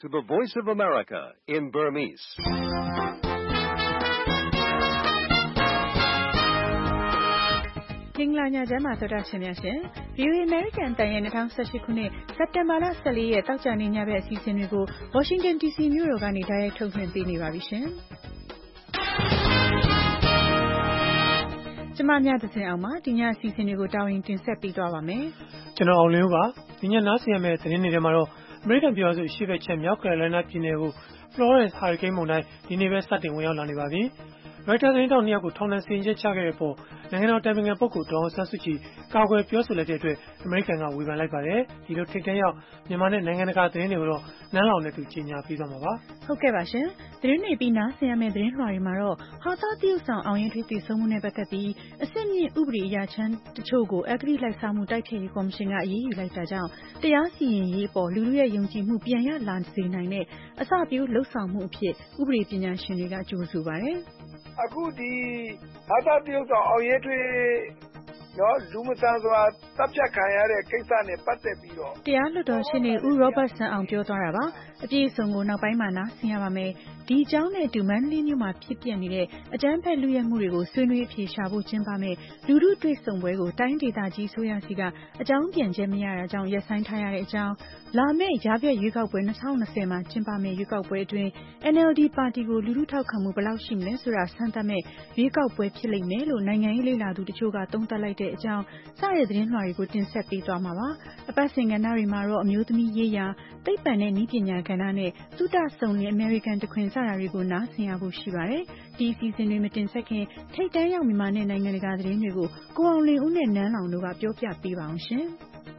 to the Voice of America in Burmese. ။မင်္ဂလာညချမ်းပါသောတာရှင်များရှင်။ VOA American အသံရဲ့2018ခုနှစ်စက်တင်ဘာလ14ရက်တောက်ကြနေညဘက်အစီအစဉ်တွေကို Washington DC မြို့တော်ကနေတိုက်ရိုက်ထုတ်လွှင့်ပေးနေပါပြီရှင်။ကျမမြတ်တဲ့အောင်မှာဒီညအစီအစဉ်တွေကိုတာဝန်တင်ဆက်ပေးသွားပါမယ်။ကျွန်တော်အောင်လင်းပါဒီညနားဆင်ရမယ့်သတင်းတွေထဲမှာတော့အမေရိကန်ပြည်ထောင်စုအရှေ့ဘက်ခြမ်းမြောက်ကယ်ရိုလိုင်းနားပြည်နယ်ကို Florence ဟာရီကိန်းမုန်တိုင်းဒီနေ့ပဲစတင်ဝင်ရောက်လာနေပါပြီ။ ရိုက်တာသတင်းတောက်2ယောက်ကိုထောင်ဒဏ်စီရင်ချက်ချခဲ့တဲ့အပေါ်နိုင်ငံတော်တိုင်ပင်ခံပုဂ္ဂိုလ်ဒေါ်အောင်ဆန်းစုကြည်ကာကွယ်ပြောဆိုလိုက်တဲ့အတွက်အမေရိကန်ကဝေဖန်လိုက်ပါတယ်။ဒီလိုထိပ်တန်းရောက်မြန်မာနဲ့နိုင်ငံတကာသတင်းတွေကိုတော့နန်းလောင်နဲ့သူကြီးညာပေးသွားမှာပါ။ဟုတ်ကဲ့ပါရှင်။သတင်းတွေပြီးနားဆင်ရမယ့်သတင်းလွှာတွေမှာတော့ဟာသာတရုတ်ဆောင်အောင်ရင်ထွေးတည်ဆုံမှုနဲ့ပတ်သက်ပြီးအစစ်မြင့်ဥပဒေအရာချမ်းတချို့ကိုအဂတိလိုက်စားမှုတိုက်ဖျက်ရေးကော်မရှင်ကအရေးယူလိုက်တာကြောင့်တရားစီရင်ရေးအပေါ်လူလူရဲ့ယုံကြည်မှုပြန်ရလာစေနိုင်တဲ့အစပြုလှုပ်ဆောင်မှုအဖြစ်ဥပဒေပညာရှင်တွေကကြိုဆိုပါတယ်။အခုဒီဟာသာတရုတ်ဆောင်အောင်ရဲထွေးလူမဆန်စွာတပ်ဖြတ်ခံရတဲ့ကိစ္စနဲ့ပတ်သက်ပြီးတော့တရားလွှတ်တော်ရှင်းနေဦးရောဘတ်ဆန်အောင်ပြောသွားတာပါအပြည့်အစုံကိုနောက်ပိုင်းမှာနားဆင်ရပါမယ်ဒီအကြောင်းနဲ့အတူမန္တလေးမြို့မှာဖြစ်ပျက်နေတဲ့အကြမ်းဖက်လူရဲမှုတွေကိုဆွေးနွေးအဖြေရှာဖို့ကျင်းပမယ်လူထုတွေ့ဆုံပွဲကိုတိုင်းဒေသကြီးဆိုရစီကအကြောင်းပြန်ချက်မရတာကြောင့်ရပ်ဆိုင်းထားရတဲ့အကြောင်းလာမယ့်ရာပြည့်ရွေးကောက်ပွဲ2020မှာကျင်းပမယ့်ရွေးကောက်ပွဲအတွင်း NLD ပါတီကိုလူထုထောက်ခံမှုဘယ်လောက်ရှိမလဲဆိုတာစမ်းသပ်မဲ့ရွေးကောက်ပွဲဖြစ်လိမ့်မယ်လို့နိုင်ငံရေးလေ့လာသူတချို့ကသုံးသပ်လိုက်တဲ့အကြောင်းစတဲ့သတင်းလွှာတွေကိုတင်ဆက်ပေးသွားမှာပါအပတ်စဉ်ကဏ္ဍတွေမှာတော့အမျိုးသမီးရေးရာသိပ္ပံနဲ့နည်းပညာကဏ္ဍနဲ့သုတဆုံတဲ့ American တခွင်စတာတွေကိုနားဆင်ရဖို့ရှိပါတယ်ဒီအစီအစဉ်တွေမတင်ဆက်ခင်ထိတ်တန်းရောက်မြန်မာနဲ့နိုင်ငံတကာသတင်းတွေကိုကိုအောင်လင်းဦးနဲ့နန်းလောင်တို့ကပြောပြပေးပါအောင်ရှင်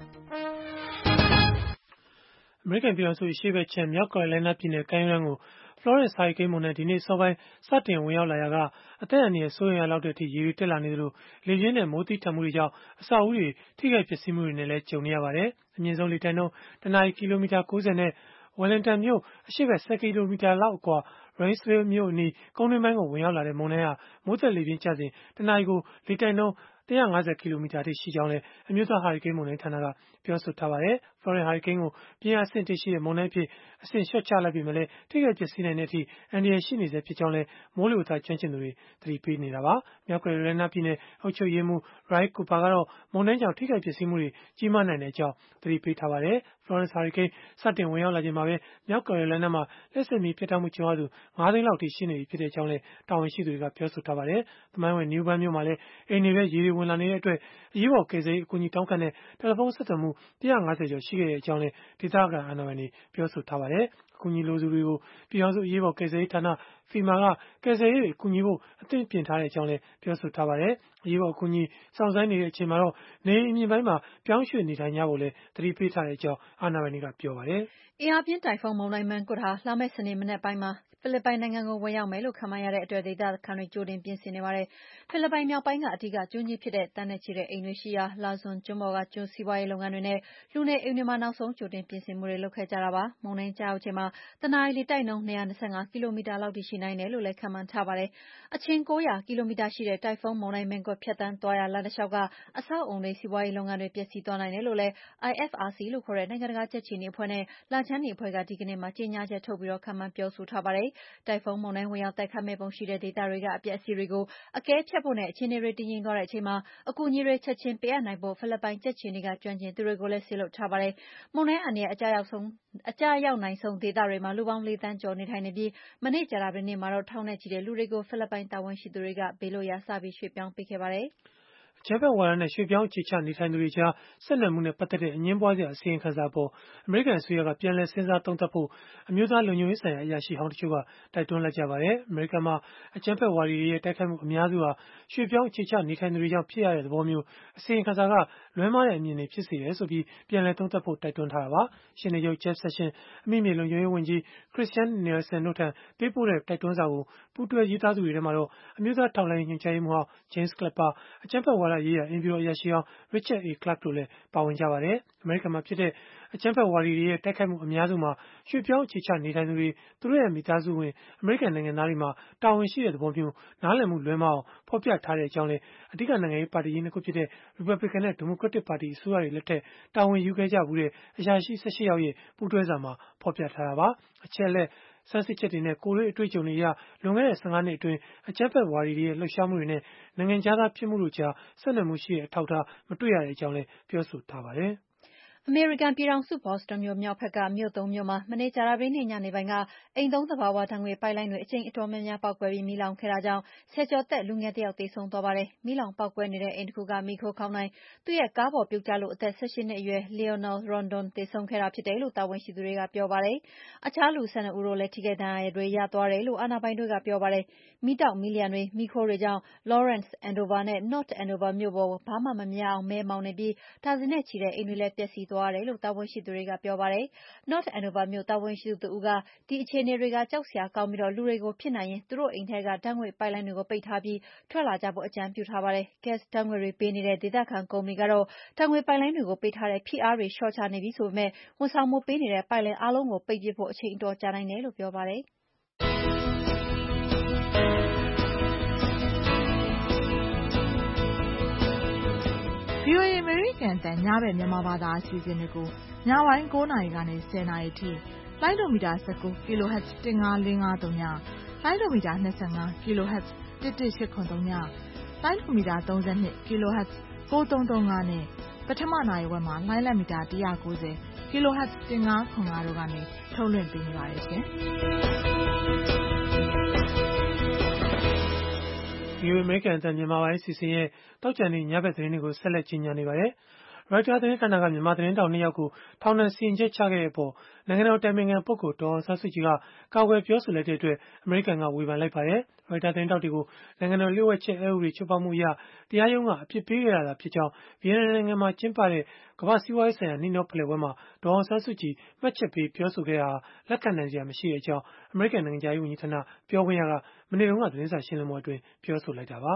အမေရိကန်ပြည်ထောင်စုအရှေ့ဘက်ခြမ်းမြောက်ကယ်ရိုလိုင်းနားပြည်နယ်ကမ်းရိုးတန်းကို Florence ဟာရီကိန်းမုန်တိုင်းဒီနေ့စောပိုင်းစတင်ဝင်ရောက်လာရာကအသက်အန္တရာယ်စိုးရိမ်ရလောက်တဲ့အထိရေတွေတက်လာနေသလိုလေပြင်းနဲ့မိုးသီးထန်မှုတွေကြောင့်အဆောက်အဦတွေထိခိုက်ပျက်စီးမှုတွေနဲ့လည်းကြုံနေရပါတယ်။အမြင့်ဆုံးလေတိုက်နှုန်းတနာရီကီလိုမီတာ90နဲ့ Wellington မြို့အရှေ့ဘက်10ကီလိုမီတာလောက်အကွာ Rainsville မြို့အနီးကုန်းတွင်းပိုင်းကိုဝင်ရောက်လာတဲ့မုန်တိုင်းဟာမိုးသက်လေပြင်းကျစဉ်တနာရီကိုလေတိုက်နှုန်း150ကီလိုမီတာအထိရှိကြောင်းလည်းအမျိုးသားဟာရီကိန်းမုန်တိုင်းဌာနကပြောဆိုထားပါတယ်။ Florence ဟာရီကိန်းကိုပြင်းအားအဆင့်1ရှိတဲ့မုန်တိုင်းအဖြစ်အဆင့်လျှော့ချလိုက်ပေမဲ့လည်းထိခိုက်ပျက်စီးနိုင်တဲ့အထိအန္တရာယ်ရှိနေဆဲဖြစ်ကြောင်းလည်းမိုးလေဝသကျွမ်းကျင်သူတွေသတိပေးနေတာပါ။မြောက်ကယ်ရိုလိုင်းနားပြည်နယ်အုပ်ချုပ်ရေးမှူး Roy Cooper ကတော့မုန်တိုင်းကြောင့်ထိခိုက်ပျက်စီးမှုတွေကြီးမားနိုင်တဲ့အကြောင်းသတိပေးထားပါတယ်။ Florence ဟာရီကိန်းစတင်ဝင်ရောက်လာချိန်မှာပဲမြောက်ကယ်ရိုလိုင်းနားမှာလျှပ်စစ်မီးပြတ်တောက်မှုကြုံရသူ9သိန်းလောက်ထိရှိနေပြီဖြစ်ကြောင်းလည်းတာဝန်ရှိသူတွေကပြောဆိုထားပါတယ်။သမိုင်းဝင် New Bern မြို့မှာလည်းအိမ်တွေထဲရေတွေဝင်လာနေတဲ့အတွက်အရေးပေါ်ကယ်ဆယ်ရေးအကူအညီတောင်းခံတဲ့တယ်လီဖုန်းဆက်သွယ်မှု150ကျော်ရှိခဲ့ကြောင်းလည်းဒေသခံအာဏာပိုင်တွေပြောဆိုထားပါတယ်။အကူအညီလိုသူတွေကိုပြည်ထောင်စုအရေးပေါ်ကယ်ဆယ်ရေးဌာန FEMA ကကယ်ဆယ်ရေးတွေအကူအညီဖို့အသင့်ပြင်ထားကြောင်းလည်းပြောဆိုထားပါတယ်။အရေးပေါ်အကူအညီစောင့်ဆိုင်းနေတဲ့အချိန်မှာတော့နေအမြင့်ပိုင်းမှာပြောင်းရွှေ့နေထိုင်ကြဖို့လည်းသတိပေးထားကြောင်းအာဏာပိုင်တွေကပြောပါတယ်။အင်အားပြင်းတိုင်ဖုန်းမုန်တိုင်း Mangkhut ဟာလာမယ့်စနေမနက်ပိုင်းမှာဖိလစ်ပိုင်နိုင်ငံကိုဝင်ရောက်မယ်လို့ခန့်မှန်းရတဲ့အတွက်ဒေသခံတွေကြိုတင်ပြင်ဆင်နေပါတယ်။ဖိလစ်ပိုင်မြောက်ပိုင်းကအဓိကကျွန်းကြီးဖြစ်တဲ့သန်းနဲ့ချီတဲ့အိမ်တွေရှိရာ Luzon ကျွန်းပေါ်ကကျွန်းစီးပွားရေးလုပ်ငန်းတွေနဲ့လူနေအိမ်တွေမှာနောက်ဆုံးကြိုတင်ပြင်ဆင်မှုတွေလုပ်ခဲ့ကြတာပါ။မုန်တိုင်းကျရောက်ချိန်မှာတနာရီလေတိုက်နှုန်း225ကီလိုမီတာလောက်ထိရှိနိုင်တယ်လို့လည်းခန့်မှန်းထားပါတယ်။အချိန်900ကီလိုမီတာရှိတဲ့တိုင်ဖုန်းမုန်တိုင်း Mangkhut ဖြတ်သန်းသွားရာလမ်းတလျှောက်ကအဆောက်အအုံတွေစီးပွားရေးလုပ်ငန်းတွေပျက်စီးသွားနိုင်တယ်လို့လည်း IFRC လို့ခေါ်တဲ့နိုင်ငံတကာကြက်ခြေနီအဖွဲ့နဲ့လခြမ်းနီအဖွဲ့ကဒီကနေ့မှကြေညာချက်ထုတ်ပြီးခန့်မှန်းပြောဆိုထားပါတယ်။တိုင်ဖုန်းမုန်တိုင်းဝင်ရောက်တိုက်ခတ်မယ့်ပုံရှိတဲ့ဒေသတွေကအပျက်အစီးတွေကိုအကဲဖြတ်ဖို့နဲ့အခြေအနေတွေတည်ငြိမ်သွားတဲ့အချိန်မှာအကူအညီတွေချက်ချင်းပေးအပ်နိုင်ဖို့ဖိလစ်ပိုင်ကြက်ခြေနီကကျွမ်းကျင်သူတွေကိုလည်းစေလွှတ်ထားပါတယ်။မုန်တိုင်းအန္တရာယ်အကျရောက်နိုင်ဆုံးဒေသတွေမှာလူပေါင်း4သန်းကျော်နေထိုင်နေပြီးမနေ့ကြာသပတေးနေ့မှာတော့ထောင်နဲ့ချီတဲ့လူတွေကိုဖိလစ်ပိုင်တာဝန်ရှိသူတွေကဘေးလွတ်ရာစပြီးရွှေ့ပြောင်းပေးခဲ့ပါတယ်။အကြမ်းဖက်ဝါဒနဲ့ရွှေ့ပြောင်းအခြေချနေထိုင်သူတွေကြားဆက်နွယ်မှုနဲ့ပတ်သက်တဲ့အငြင်းပွားစရာအစီရင်ခံစာအပေါ်အမေရိကန်အစိုးရကပြန်လည်စဉ်းစားသုံးသပ်ဖို့အမျိုးသားလုံခြုံရေးဆိုင်ရာအရာရှိဟောင်းတချို့ကတိုက်တွန်းလိုက်ကြပါတယ်။အမေရိကန်မှာအကြမ်းဖက်ဝါဒီတွေရဲ့တိုက်ခိုက်မှုအများစုဟာရွှေ့ပြောင်းအခြေချနေထိုင်သူတွေကြောင့်ဖြစ်ရတဲ့သဘောမျိုးအစီရင်ခံစာကလွဲမှားတဲ့အမြင်တွေဖြစ်စေတယ်ဆိုပြီးပြန်လည်သုံးသပ်ဖို့တိုက်တွန်းထားတာပါ။ရှင်းနေချုပ် Jeff Sessions အမိမြေလုံခြုံရေးဝန်ကြီး Christian Nielsen တို့ထံပေးပို့တဲ့တိုက်တွန်းစာကိုပူးတွဲရေးသားသူတွေထဲမှာတော့အမျိုးသားထောက်လှမ်းရေးညွှန်ကြားရေးမှူးဟောင်း James Clapper အကြမ်းဖက်ဝါဒရေးရာအိမ်ဖြူတော်အရာရှိဟောင်း Richard A. Clark တို့လည်းပါဝင်ကြပါတယ်။အမေရိကန်မှာဖြစ်တဲ့အကြမ်းဖက်ဝါဒီတွေရဲ့တိုက်ခိုက်မှုအများစုမှာရွှေ့ပြောင်းအခြေချနေထိုင်သူတွေသူတို့ရဲ့မိသားစုဝင်အမေရိကန်နိုင်ငံသားတွေမှာတာဝန်ရှိတဲ့သဘောမျိုးနားလည်မှုလွဲမှားအောင်ဖော်ပြထားတဲ့အကြောင်းလည်းအဓိကနိုင်ငံရေးပါတီကြီးနှစ်ခုဖြစ်တဲ့ Republican နဲ့ Democratic ပါတီအစိုးရတွေလက်ထက်တာဝန်ယူခဲ့ကြဘူးတဲ့အရာရှိ 18 ယောက်ရဲ့ပူးတွဲစာမှာဖော်ပြထားတာပါအချက်လက်ဆန်းစစ်ချက်တွေနဲ့ကိုယ်ရေးအတွေ့အကြုံတွေအရလွန်ခဲ့တဲ့15နှစ်အတွင်းအကြမ်းဖက်ဝါဒီတွေရဲ့လှုပ်ရှားမှုတွေနဲ့နိုင်ငံခြားသားဖြစ်မှုတို့ကြားဆက်နွယ်မှုရှိတဲ့အထောက်အထားမတွေ့ရတဲ့အကြောင်းလည်းပြောဆိုထားပါတယ်အမေရိကန်ပြည်ထောင်စုဘော့စတွန်မြို့မြောက်ဘက်ကမြို့ 3 မြို့မှာမနေ့ကြာသပတေးနေ့ညနေပိုင်းကအိမ်သုံးသဘာဝဓာတ်ငွေ့ပိုက်လိုင်းတွေအကြိမ်အတော်များများပေါက်ကွဲပြီးမီးလောင်ခဲ့တာကြောင့်ဆယ်ကျော်သက်လူငယ်တစ်ယောက်သေဆုံးသွားပါတယ်။မီးလောင်ပေါက်ကွဲနေတဲ့အိမ်တစ်ခုကမီးခိုးခေါင်းတိုင်းသူ့ရဲ့ကားပေါ်ပြုတ်ကျလို့အသက် 18 နှစ်အရွယ် Lionel Rondon သေဆုံးခဲ့တာဖြစ်တယ်လို့တာဝန်ရှိသူတွေကပြောပါတယ်။အခြားလူ 12 ဦးတို့လည်းထိခိုက်ဒဏ်ရာတွေရသွားတယ်လို့အာဏာပိုင်တွေကပြောပါတယ်။မီးတောက်မီးလျှံတွေမီးခိုးတွေကြောင့် Lawrence, Andover နဲ့ North Andover မြို့ပေါ်ဘာမှမမြင်ရအောင်မဲမှောင်နေပြီးဒါဇင်နဲ့ချီတဲ့အိမ်တွေလည်းပျက်စီးသွားတယ်လို့တာဝန်ရှိသူတွေကပြောပါတယ်။ North Andover မြို့တာဝန်ရှိသူတစ်ဦးကဒီအခြေအနေတွေကကြောက်စရာကောင်းပြီးလူတွေကိုဖြစ်နိုင်ရင်သူတို့အိမ်ထဲကဓာတ်ငွေ့ပိုက်လိုင်းတွေကိုပိတ်ထားပြီးထွက်လာကြဖို့အကြံပြုထားပါတယ်။ Gas ဓာတ်ငွေ့တွေပေးနေတဲ့ဒေသခံကုမ္ပဏီကတော့ဓာတ်ငွေ့ပိုက်လိုင်းတွေကိုပိတ်ထားတဲ့ဖိအားတွေလျှော့ချနေပြီဆိုပေမဲ့ဝန်ဆောင်မှုပေးနေတဲ့ပိုက်လိုင်းအားလုံးကိုပိတ်ပစ်ဖို့အချိန်အတော်ကြာနိုင်တယ်လို့ပြောပါတယ်။ VOA အမေရိကန်အသံညဘက်မြန်မာဘာသာအစီအစဉ်တွေကိုညပိုင်း9 နာရီကနေ 10 နာရီထိလိုင်းဒိုမီတာ19 kHz 15553ညလိုင်းဒိုမီတာ25 kHz 11883ညလိုင်းဒိုမီတာ32 kHz 9335နဲ့ပထမနာရီဝက်မှာလိုင်းလက်မီတာ190 kHz 1505တို့ကနေထုတ်လွှင့်ပေးနေပါတယ်ရှင်။ VOA အမေရိကန်အသံမြန်မာပိုင်းအစီအစဉ်ရဲ့တောက်ကြံနေညဘက်သတင်းတွေကိုဆက်လက်ကြီးညာနေပါတယ်။ Reuters သတင်းဌာနကမြန်မာသတင်းတောက် 2 ယောက်ကိုထောင်ဒဏ်စီရင်ချက်ချခဲ့တဲ့အပေါ်နိုင်ငံတော်အတိုင်ပင်ခံပုဂ္ဂိုလ်ဒေါ်အောင်ဆန်းစုကြည်ကကာကွယ်ပြောဆိုလိုက်တဲ့အတွက်အမေရိကန်ကဝေဖန်လိုက်ပါတယ်။ Reuters သတင်းထောက်တွေကိုနိုင်ငံတော်လျှို့ဝှက်ချက်အက်ဥပဒေချိုးဖောက်မှုအရတရားရုံးကအပြစ်ပေးခဲ့တာဖြစ်ကြောင်းဗီယက်နမ်နိုင်ငံမှာကျင်းပတဲ့ကမ္ဘာ့စီးပွားရေးဆိုင်ရာနှီးနှောဖလှယ်ပွဲမှာဒေါ်အောင်ဆန်းစုကြည်မှတ်ချက်ပေးပြောဆိုခဲ့တာဟာလက်ခံနိုင်စရာမရှိကြောင်းအမေရိကန်နိုင်ငံခြားရေးဝန်ကြီးဌာနပြောခွင့်ရကမနေ့တုန်းကသတင်းစာရှင်းလင်းပွဲအတွင်းပြောဆိုလိုက်တာပါ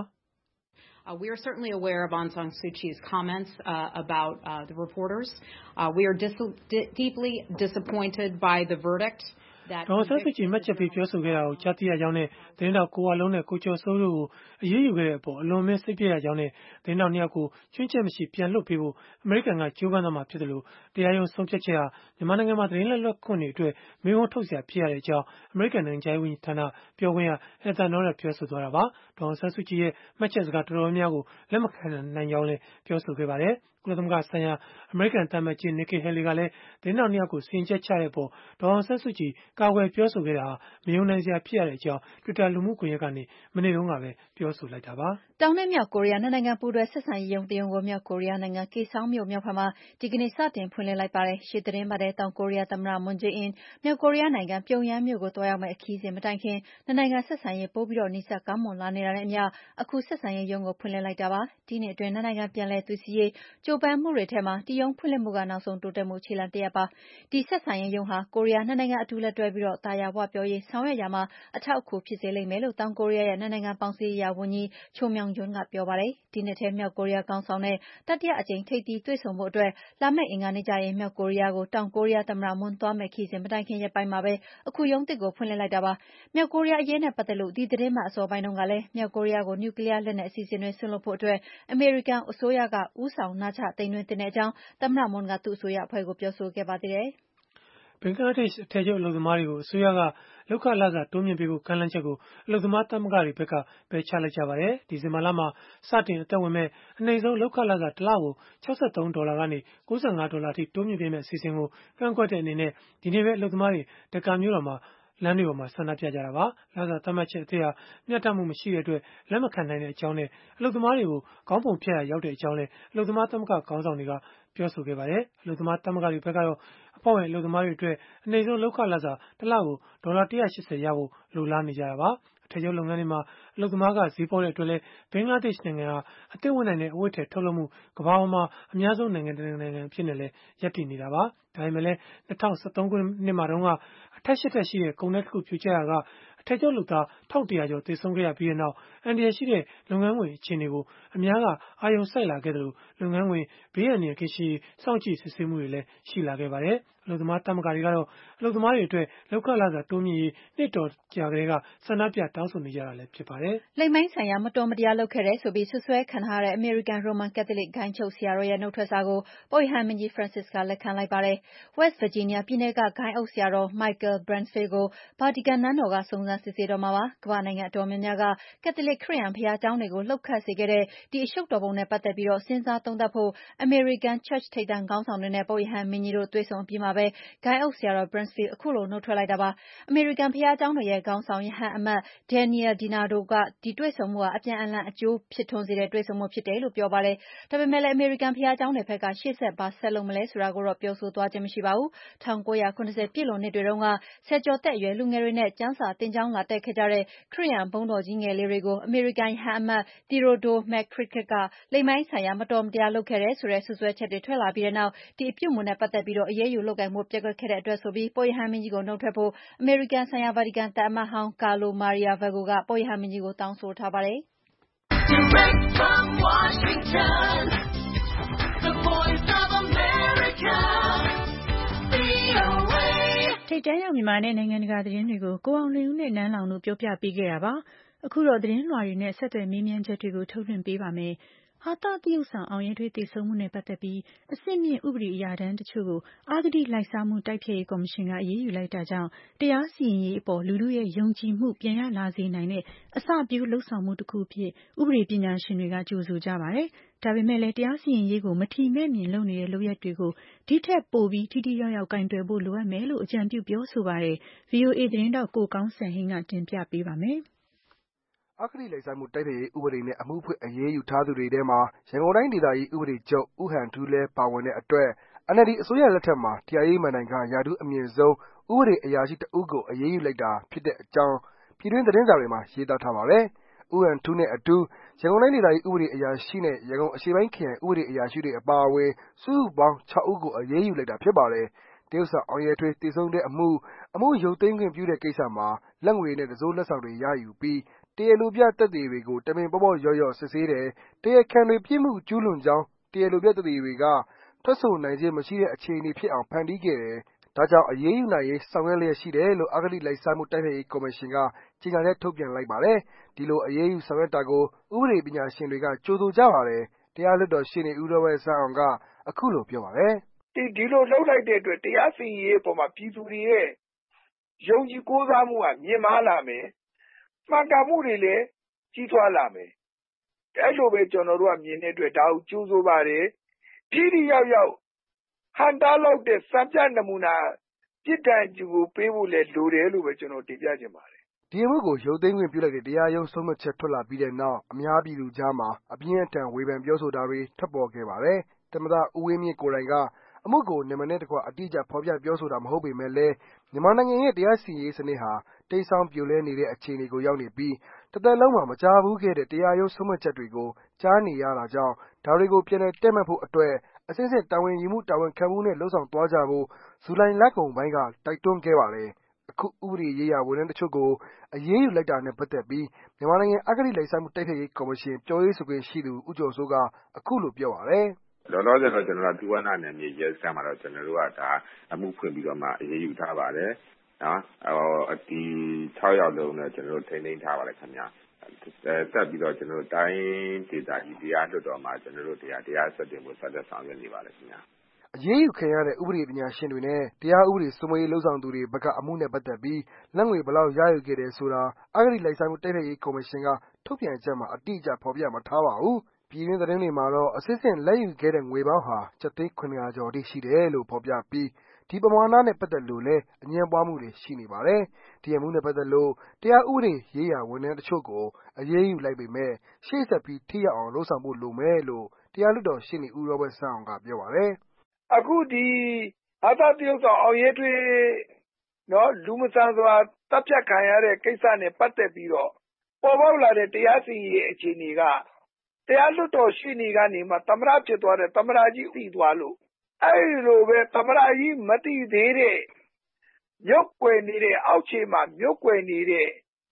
We are certainly aware of Aung San Suu Kyi's comments about the reporters. We are deeply disappointed by the verdict. ဒေါ်အောင်ဆန်းစုကြည်မှတ်ချက်ပေးပြောဆိုခဲ့တာကိုကြားသိရကြောင်းနဲ့သတင်းတောက်ကိုဝလုံးနဲ့ကိုကျော်စိုးတို့ကိုအရေးယူခဲ့တဲ့အပေါ်အလွန်အမင်းစိတ်ပျက်ရကြောင်းနဲ့သတင်းတောက် 2 ယောက်ကိုချွင်းချက်မရှိပြန်လွှတ်ပေးဖို့အမေရိကန်ကကြိုးပမ်းသွားမှာဖြစ်တယ်လို့တရားရုံးဆုံးဖြတ်ချက်ဟာမြန်မာနိုင်ငံမှာသတင်းလက်လွတ်ခွင့်တွေအတွက်မေးခွန်းထုတ်စရာဖြစ်ရကြောင်းအမေရိကန်နိုင်ငံခြားရေးဝန်ကြီးဌာနပြောခွင့်ရ Heather Nauert ပြောဆိုသွားတာပါဒေါ်အောင်ဆန်းစုကြည်ရဲ့မှတ်ချက်စကားတော်တော်များများကိုလက်မခံနိုင်ကြောင်းလည်းပြောဆိုခဲ့ပါတယ်ကုလသမဂ္ဂဆိုင်ရာအမေရိကန်သံအမတ်ကြီး Nikki Haley ကလည်းသတင်းတောက် 2 ယောက်ကိုစီရင်ချက်ချတဲ့အပေါ်ဒေါ်အောင်ဆန်းစုကြည်ကာကွယ်ပြောဆိုခဲ့တာဟာမယုံနိုင်စရာဖြစ်ရကြောင်း Twitter လူမှုကွန်ရက်ကနေမနေ့တုန်းကပဲပြောဆိုလိုက်တာပါ။တောင်နဲ့မြောက်ကိုရီးယားနှစ်နိုင်ငံပူးတွဲဆက်ဆံရေးရုံးတစ်ရုံးကိုမြောက်ကိုရီးယားနိုင်ငံကေဆောင်းမြို့မြောက်ဘက်မှာဒီကနေ့စတင်ဖွင့်လှစ်လိုက်ပါတယ်။ရှေ့သီတင်းပတ်ထဲတောင်ကိုရီးယားသမ္မတ Moon Jae-in မြောက်ကိုရီးယားနိုင်ငံပြုံယမ်းမြို့ကိုသွားရောက်မယ့်ခရီးစဉ်မတိုင်ခင်နှစ်နိုင်ငံဆက်ဆံရေးပိုပြီးနီးစပ်ကောင်းမွန်လာနေတာနဲ့အမျှအခုဆက်ဆံရေးရုံးကိုဖွင့်လှစ်လိုက်တာပါ။ဒီနှစ်အတွင်းနှစ်နိုင်ငံပြန်လည်သွေးစည်းရေးကြိုးပမ်းမှုတွေထဲမှာဒီရုံးဖွင့်လှစ်မှုကနောက်ဆုံးတိုးတက်မှုခြေလှမ်းတစ်ရပ်ပါ။ဒီဆက်ဆံရေးရုံးဟာကိုရီးယားနှစ်နိုင်ငံအတူလက်တွဲပြီးသာယာဝပြောရေးဆောင်ရွက်ရာမှာအထောက်အကူဖြစ်စေလိမ့်မယ်လို့တောင်ကိုရီးယားရဲ့နှစ်နိုင်ငံပေါင်းစည်းရေးရာဝန်ကြီး Cho Myoung-gyon ကပြောပါတယ်။ဒီနှစ်ထဲမြောက်ကိုရီးယားခေါင်းဆောင်နဲ့တတိယအကြိမ်ထိပ်သီးတွေ့ဆုံဖို့အတွက်လာမယ့်အင်္ဂါနေ့ကျရင်မြောက်ကိုရီးယားကိုတောင်ကိုရီးယားသမ္မတ Moon သွားမယ့်ခရီးစဉ်မတိုင်ခင်ရက်ပိုင်းမှာပဲအခုရုံးသစ်ကိုဖွင့်လှစ်လိုက်တာပါ။မြောက်ကိုရီးယားအရေးနဲ့ပတ်သက်လို့ဒီသီတင်းပတ်အစောပိုင်းတုန်းကလည်းမြောက်ကိုရီးယားကိုနျူကလီးယားလက်နက်အစီအစဉ်တွေစွန့်လွှတ်ဖို့အတွက်အမေရိကန်အစိုးရကဦးဆောင်နာချသိမ်းသွင်းသင့်ကြောင်းသမ္မတ Moon ကသူ့အစိုးရအဖွဲ့ကိုပြောဆိုခဲ့ပါသေးတယ်ဘင်္ဂလားဒေ့ရှ်အထည်ချုပ်အလုပ်သမားတွေကိုအစိုးရကလုပ်ခလစာတိုးမြှင့်ပေးဖို့ကမ်းလှမ်းချက်ကိုအလုပ်သမားသမဂ္ဂတွေဘက်ကပယ်ချလိုက်ကြပါတယ်။ဒီဇင်ဘာလမှာစတင်အသက်ဝင်မဲ့အနိမ့်ဆုံးလုပ်ခလစာတစ်လကို$63ကနေ$95အထိတိုးမြှင့်ပေးမဲ့အစီအစဉ်ကိုကန့်ကွက်တဲ့အနေနဲ့ဒီနေ့ပဲအလုပ်သမားတွေဒက္ကာမြို့တော်မှာလမ်းတွေပေါ်မှာဆန္ဒပြကြတာပါ။လစာသတ်မှတ်ချက်အသစ်ဟာမျှတမှုမရှိတဲ့အတွက်လက်မခံနိုင်တဲ့အကြောင်းနဲ့အလုပ်သမားတွေကိုခေါင်းပုံဖြတ်ရရောက်တဲ့အကြောင်းလည်းအလုပ်သမားသမဂ္ဂခေါင်းဆောင်တွေကပြောဆိုခဲ့ပါတယ်။အလုပ်သမားသမဂ္ဂတွေဘက်ကတော့အဖွဲ့ဝင်အလုပ်သမားတွေအတွက်အနိမ့်ဆုံးလုပ်ခလစာတစ်လကို$180ရဖို့လိုလားနေကြတာပါ။အထည်ချုပ်လုပ်ငန်းတွေမှာအလုပ်သမားကဈေးပေါတဲ့အတွက်လည်းဘင်္ဂလားဒေ့ရှ်နိုင်ငံဟာအသင့်ဝင်နိုင်တဲ့အဝတ်အထည်ထုတ်လုပ်မှုကမ္ဘာပေါ်မှာအများဆုံးနိုင်ငံတစ်နိုင်ငံအဖြစ်နဲ့လည်းရပ်တည်နေတာပါ။ဒါပေမဲ့လည်း2013ခုနှစ်မှာတုန်းကအထက် 8 ထပ်ရှိတဲ့ကုန်ထဲတစ်ခုပြိုကျရာကအထည်ချုပ်လုပ်သား 1,100 ကျော်သေဆုံးခဲ့ရပြီးနောက် အန္တရာယ်ရှိတဲ့လုပ်ငန်းခွင်အခြေအနေကိုအများကအာရုံစိုက်လာခဲ့သလိုလုပ်ငန်းခွင်ဘေးအန္တရာယ်ကင်းရှင်းရေးစောင့်ကြည့်စစ်ဆေးမှုတွေလည်းရှိလာခဲ့ပါတယ်။အလုပ်သမားသမဂ္ဂတွေကတော့အလုပ်သမားတွေအတွက်လုပ်ခလစာတိုးမြှင့်ရေးနှစ်တော်ကြာကလေးကဆန္ဒပြတောင်းဆိုနေကြတာလည်းဖြစ်ပါတယ်။လိင်ပိုင်းဆိုင်ရာမတော်မတရားလုပ်ခဲ့တယ်ဆိုပြီးစွပ်စွဲခံထားရတဲ့အမေရိကန်ရိုမန်ကက်သလစ်ဂိုဏ်းချုပ်ဆရာတော်ရဲ့နှုတ်ထွက်စာကိုပုပ်ရဟန်းမင်းကြီး Francis ကလက်ခံလိုက်ပါတယ်။ West Virginia ပြည်နယ်ကဂိုဏ်းအုပ်ဆရာတော် Michael Bransfield ကိုဗာတီကန်နန်းတော်ကစုံစမ်းစစ်ဆေးတော့မှာပါ။ကမ္ဘာ့နိုင်ငံအတော်များများကကက်သလစ်ခရစ်ယာန်ဘုရားကျောင်းတွေကိုလှုပ်ခတ်စေခဲ့တဲ့ဒီအရှုပ်တော်ပုံနဲ့ပတ်သက်ပြီးစဉ်းစားသုံးသပ်ဖို့ American Church ထိပ်တန်းခေါင်းဆောင်တွေနဲ့ပုပ်ရဟန်းမင်းကြီးတို့တွေ့ဆုံအပြီးမှာပဲဂိုဏ်းအုပ်ဆရာတော် Bransfield အခုလိုနှုတ်ထွက်လိုက်တာပါ။ အမေရိကန်ဘုရားကျောင်းတွေရဲ့ခေါင်းဆောင်ရဟန်းအမတ် Daniel DiNardo ကဒီတွေ့ဆုံမှုဟာအပြန်အလှန်အကျိုးဖြစ်ထွန်းစေတဲ့တွေ့ဆုံမှုဖြစ်တယ်လို့ပြောပါတယ်။ဒါပေမဲ့လည်းအမေရိကန်ဘုရားကျောင်းတွေဘက်ကရှေ့ဆက်ဘာဆက်လုပ်မလဲဆိုတာကိုတော့ပြောဆိုသွားခြင်းမရှိပါဘူး။ 1970 ပြည့်လွန်နှစ်တွေတုန်းကဆယ်ကျော်သက်အရွယ်လူငယ်တွေနဲ့ကျမ်းစာသင်ကျောင်းလာတက်ခဲ့ကြတဲ့ခရစ်ယာန်ဘုန်းတော်ကြီးငယ်လေးတွေကိုအမေရိကန်ရဟန်းအမတ် Theodore McCarrick ကလိင်ပိုင်းဆိုင်ရာမတော်မတရားလုပ်ခဲ့တယ်ဆိုတဲ့စွပ်စွဲချက်တွေထွက်လာပြီးတဲ့နောက်ဒီအပြုအမူနဲ့ပတ်သက်ပြီးအရေးယူလုပ်ကိုင်ဖို့ပျက်ကွက်ခဲ့တဲ့အတွက်ဆိုပြီးပုပ်ရဟန်းမင်းကြီးကိုနှုတ်ထွက်ဖို့အမေရိကန်ဆိုင်ရာဗာတီကန်သံအမတ်ဟောင်း Carlo Maria Velgo ကပုပ်ရဟန်းမင်းကြီးကိုတောင်းဆိုထားပါတယ်။ Direct from Washington, the voice of America, VOA. ထိပ်တန်းရောက်မြန်မာနဲ့နိုင်ငံတကာသတင်းတွေကိုကိုအောင်လွင်ဦးနဲ့နန်းလောင်တို့ပြောပြပေးခဲ့တာပါ။အခုတော့သတင်းလွှာတွေနဲ့ဆက်သွယ်မေးမြန်းချက်တွေကိုထုတ်လွှင့်ပေးပါမယ်။ဟာသသရုပ်ဆောင်အောင်ရဲထွေးသေဆုံးမှုနဲ့ပတ်သက်ပြီးအဆင့်မြင့်ဥပဒေအရာထမ်းတချို့ကိုအဂတိလိုက်စားမှုတိုက်ဖျက်ရေးကော်မရှင်ကအရေးယူလိုက်တာကြောင့်တရားစီရင်ရေးအပေါ်လူထုရဲ့ယုံကြည်မှုပြန်ရလာစေနိုင်တဲ့အစပျိုးလှုပ်ဆောင်မှုတစ်ခုအဖြစ်ဥပဒေပညာရှင်တွေကကြိုဆိုကြပါတယ်။ဒါပေမဲ့လည်းတရားစီရင်ရေးကိုမထီမဲ့မြင်လုပ်နေတဲ့လုပ်ရပ်တွေကိုဒီထက်ပိုပြီးထိထိရောက်ရောက်ကိုင်တွယ်ဖို့လိုအပ်မယ်လို့အကြံပြုပြောဆိုပါတယ်။ VOA သတင်းတောက်ကိုကောင်းစံဟိန်းကတင်ပြပေးပါမယ်။အဂတိလိုက်စားမှုတိုက်ဖျက်ရေးဥပဒေနဲ့အမှုဖွင့်အရေးယူထားသူတွေထဲမှာရန်ကုန်တိုင်းဒေသကြီးဥပဒေချုပ်ဦးဟန်ထူးလည်းပါဝင်တဲ့အတွက် NLD အစိုးရလက်ထက်မှာတရားရေးမဏ္ဍိုင်ကရာထူးအမြင့်ဆုံးဥပဒေအရာရှိတစ်ဦးကိုအရေးယူလိုက်တာဖြစ်တဲ့အကြောင်းပြည်တွင်းသတင်းစာတွေမှာရေးသားထားပါတယ်။ဦးဟန်ထူးနဲ့အတူရန်ကုန်တိုင်းဒေသကြီးဥပဒေအရာရှိနဲ့ရန်ကုန်အရှေ့ပိုင်းခရိုင်ဥပဒေအရာရှိတွေအပါအဝင်စုစုပေါင်း 6 ဦးကိုအရေးယူလိုက်တာဖြစ်ပါတယ်။တရုတ်ဆောင်အောင်ရဲထွေးသေဆုံးတဲ့အမှုရုပ်သိမ်းခွင့်ပြုတဲ့ကိစ္စမှာလက်ငွေနဲ့တံစိုးလက်ဆောင်တွေရယူပြီးတရားလိုပြသက်သေတွေကိုတမင်ပေါ့ပေါ့လျော့လျော့စစ်ဆေးတယ်။တရားခံတွေပြစ်မှုကျူးလွန်ကြောင်းတရားလိုပြသက်သေတွေကထွက်ဆိုနိုင်ခြင်းမရှိတဲ့အခြေအနေဖြစ်အောင်ဖန်တီးခဲ့တယ်။ဒါကြောင့်အရေးယူနိုင်ရေးဆောင်ရွက်လျက်ရှိတယ်လို့အဂတိလိုက်စားမှုတိုက်ဖျက်ရေးကော်မရှင်ကကြေညာချက်ထုတ်ပြန်လိုက်ပါတယ်။ဒီလိုအရေးယူဆောင်ရွက်တာကိုဥပဒေပညာရှင်တွေကကြိုဆိုကြပါတယ်။တရားလွှတ်တော်ရှေ့နေဦးရောဘတ်စန်းအောင်ကအခုလိုပြောပါတယ်။ဒီလိုလုပ်လိုက်တဲ့အတွက်တရားစီရင်ရေးအပေါ်မှာပြည်သူတွေရဲ့ယုံကြည်ကိုးစားမှုကမြင့်မားလာမယ်။မှန်ကန်မှုတွေလည်းကြီးထွားလာမယ်။အဲ့လိုပဲကျွန်တော်တို့ကမြင်တဲ့အတွက်ဒါကိုကြိုးဆိုပါတယ်။ထိထိရောက်ရောက်ဟန်တားလောက်တဲ့စံပြနမူနာပြစ်ဒဏ်ကိုပေးဖို့လည်းလိုတယ်လို့ပဲကျွန်တော်တင်ပြချင်ပါတယ်။ဒီအမှုကိုရုပ်သိမ်းခွင့်ပြုလိုက်တဲ့တရားရုံးဆုံးဖြတ်ချက်ထွက်လာပြီးတဲ့နောက်အများပြည်သူကြားမှာအပြင်းအထန်ဝေဖန်ပြောဆိုတာတွေထွက်ပေါ်ခဲ့ပါတယ်။သမ္မတဦးဝင်းမြင့်ကိုယ်တိုင်ကအမှုကိုနာမည်နဲ့တကွအတိအကျဖော်ပြပြောဆိုတာမဟုတ်ပေမဲ့လည်းမြန်မာနိုင်ငံရဲ့တရားစီရင်ရေးစနစ်ဟာတိမ်းစောင်းပြိုလဲနေတဲ့အခြေအနေကိုရောက်နေပြီးတစ်သက်လုံးမှာမကြားဘူးခဲ့တဲ့တရားရုံးဆုံးဖြတ်ချက်တွေကိုကြားနေရတာကြောင့်ဒါတွေကိုပြန်လည်တည့်မတ်ဖို့အတွက်အဆင့်ဆင့်တာဝန်ယူမှုတာဝန်ခံမှုနဲ့လုပ်ဆောင်သွားကြဖို့ဇူလိုင်လကုန်ပိုင်းကတိုက်တွန်းခဲ့ပါတယ်။အခုဥပဒေရေးရာဝန်ထမ်းတချို့ကိုအရေးယူလိုက်တာနဲ့ပတ်သက်ပြီးမြန်မာနိုင်ငံအဂတိလိုက်စားမှုတိုက်ဖျက်ရေးကော်မရှင်ပြောရေးဆိုခွင့်ရှိသူဦးကျော်စိုးကအခုလိုပြောပါတယ်။လောလောဆယ်တော့ကျွန်တော်တို့ဒုဝနနယ်မြေရဲစခန်းမှာတော့ကျွန်တော်တို့ကဒါအမှုဖွင့်ပြီးတော့မှအရေးယူထားပါတယ်။နော်ဒီ6ယောက်လုံးနဲ့ကျွန်တော်တို့ထိန်းသိမ်းထားပါတယ်ခင်ဗျာ။တက်ပြီးတော့ကျွန်တော်တို့တိုင်းဒေသကြီးတရားလွှတ်တော်မှာကျွန်တော်တို့တရားစွဲတင်ဖို့ဆက်လက်ဆောင်ရွက်နေပါတယ်ခင်ဗျာ။အရေးယူခံရတဲ့ဥပဒေပညာရှင်တွေနဲ့တရားဥပဒေစိုးမိုးရေးလုပ်ဆောင်သူတွေဘက်ကအမှုနဲ့ပတ်သက်ပြီးလက်ငွေဘယ်လောက်ရယူခဲ့တယ်ဆိုတာအဂတိလိုက်စားမှုတိုက်ဖျက်ရေးကော်မရှင်ကထုတ်ပြန်ချက်မှာအတိအကျဖော်ပြမထားပါဘူး။ပြည်တွင်းသတင်းတွေမှာတော့အစစ်အဆင့်လက်ယူခဲ့တဲ့ငွေပေါင်းဟာကျပ်သိန်း700ကျော်အထိရှိတယ်လို့ဖော်ပြပြီးဒီပမာဏနဲ့ပတ်သက်လို့လည်းအငြင်းပွားမှုတွေရှိနေပါတယ်။ဒီအမှုနဲ့ပတ်သက်လို့တရားဥပဒေရေးရာဝန်ထမ်းတချို့ကိုအရေးယူလိုက်ပေမဲ့ရှေ့ဆက်ပြီးထိရောက်အောင်လုပ်ဆောင်ဖို့လိုမယ်လို့တရားလွှတ်တော်ရှေ့နေဦးရောဘတ်စန်းအောင်ကပြောပါတယ်။အခုဒီဟာသတရုပ်ဆောင်အောင်ရဲထွေးလူမဆန်စွာတပ်ဖြတ်ခံရတဲ့ကိစ္စနဲ့ပတ်သက်ပြီးတော့ပေါ်ပေါက်လာတဲ့တရားစီရင်ရေးအခြေအနေကတရားလွှတ်တော်ရှေ့နေကနေမှသမ္မတဖြစ်သွားတဲ့သမ္မတကြီးသိသွားလို့အဲ့လိုပဲသမ္မတကြီးမသိသေးတဲ့မြုပ်ကွယ်နေတဲ့အောက်ခြေမှာမြုပ်ကွယ်နေတဲ့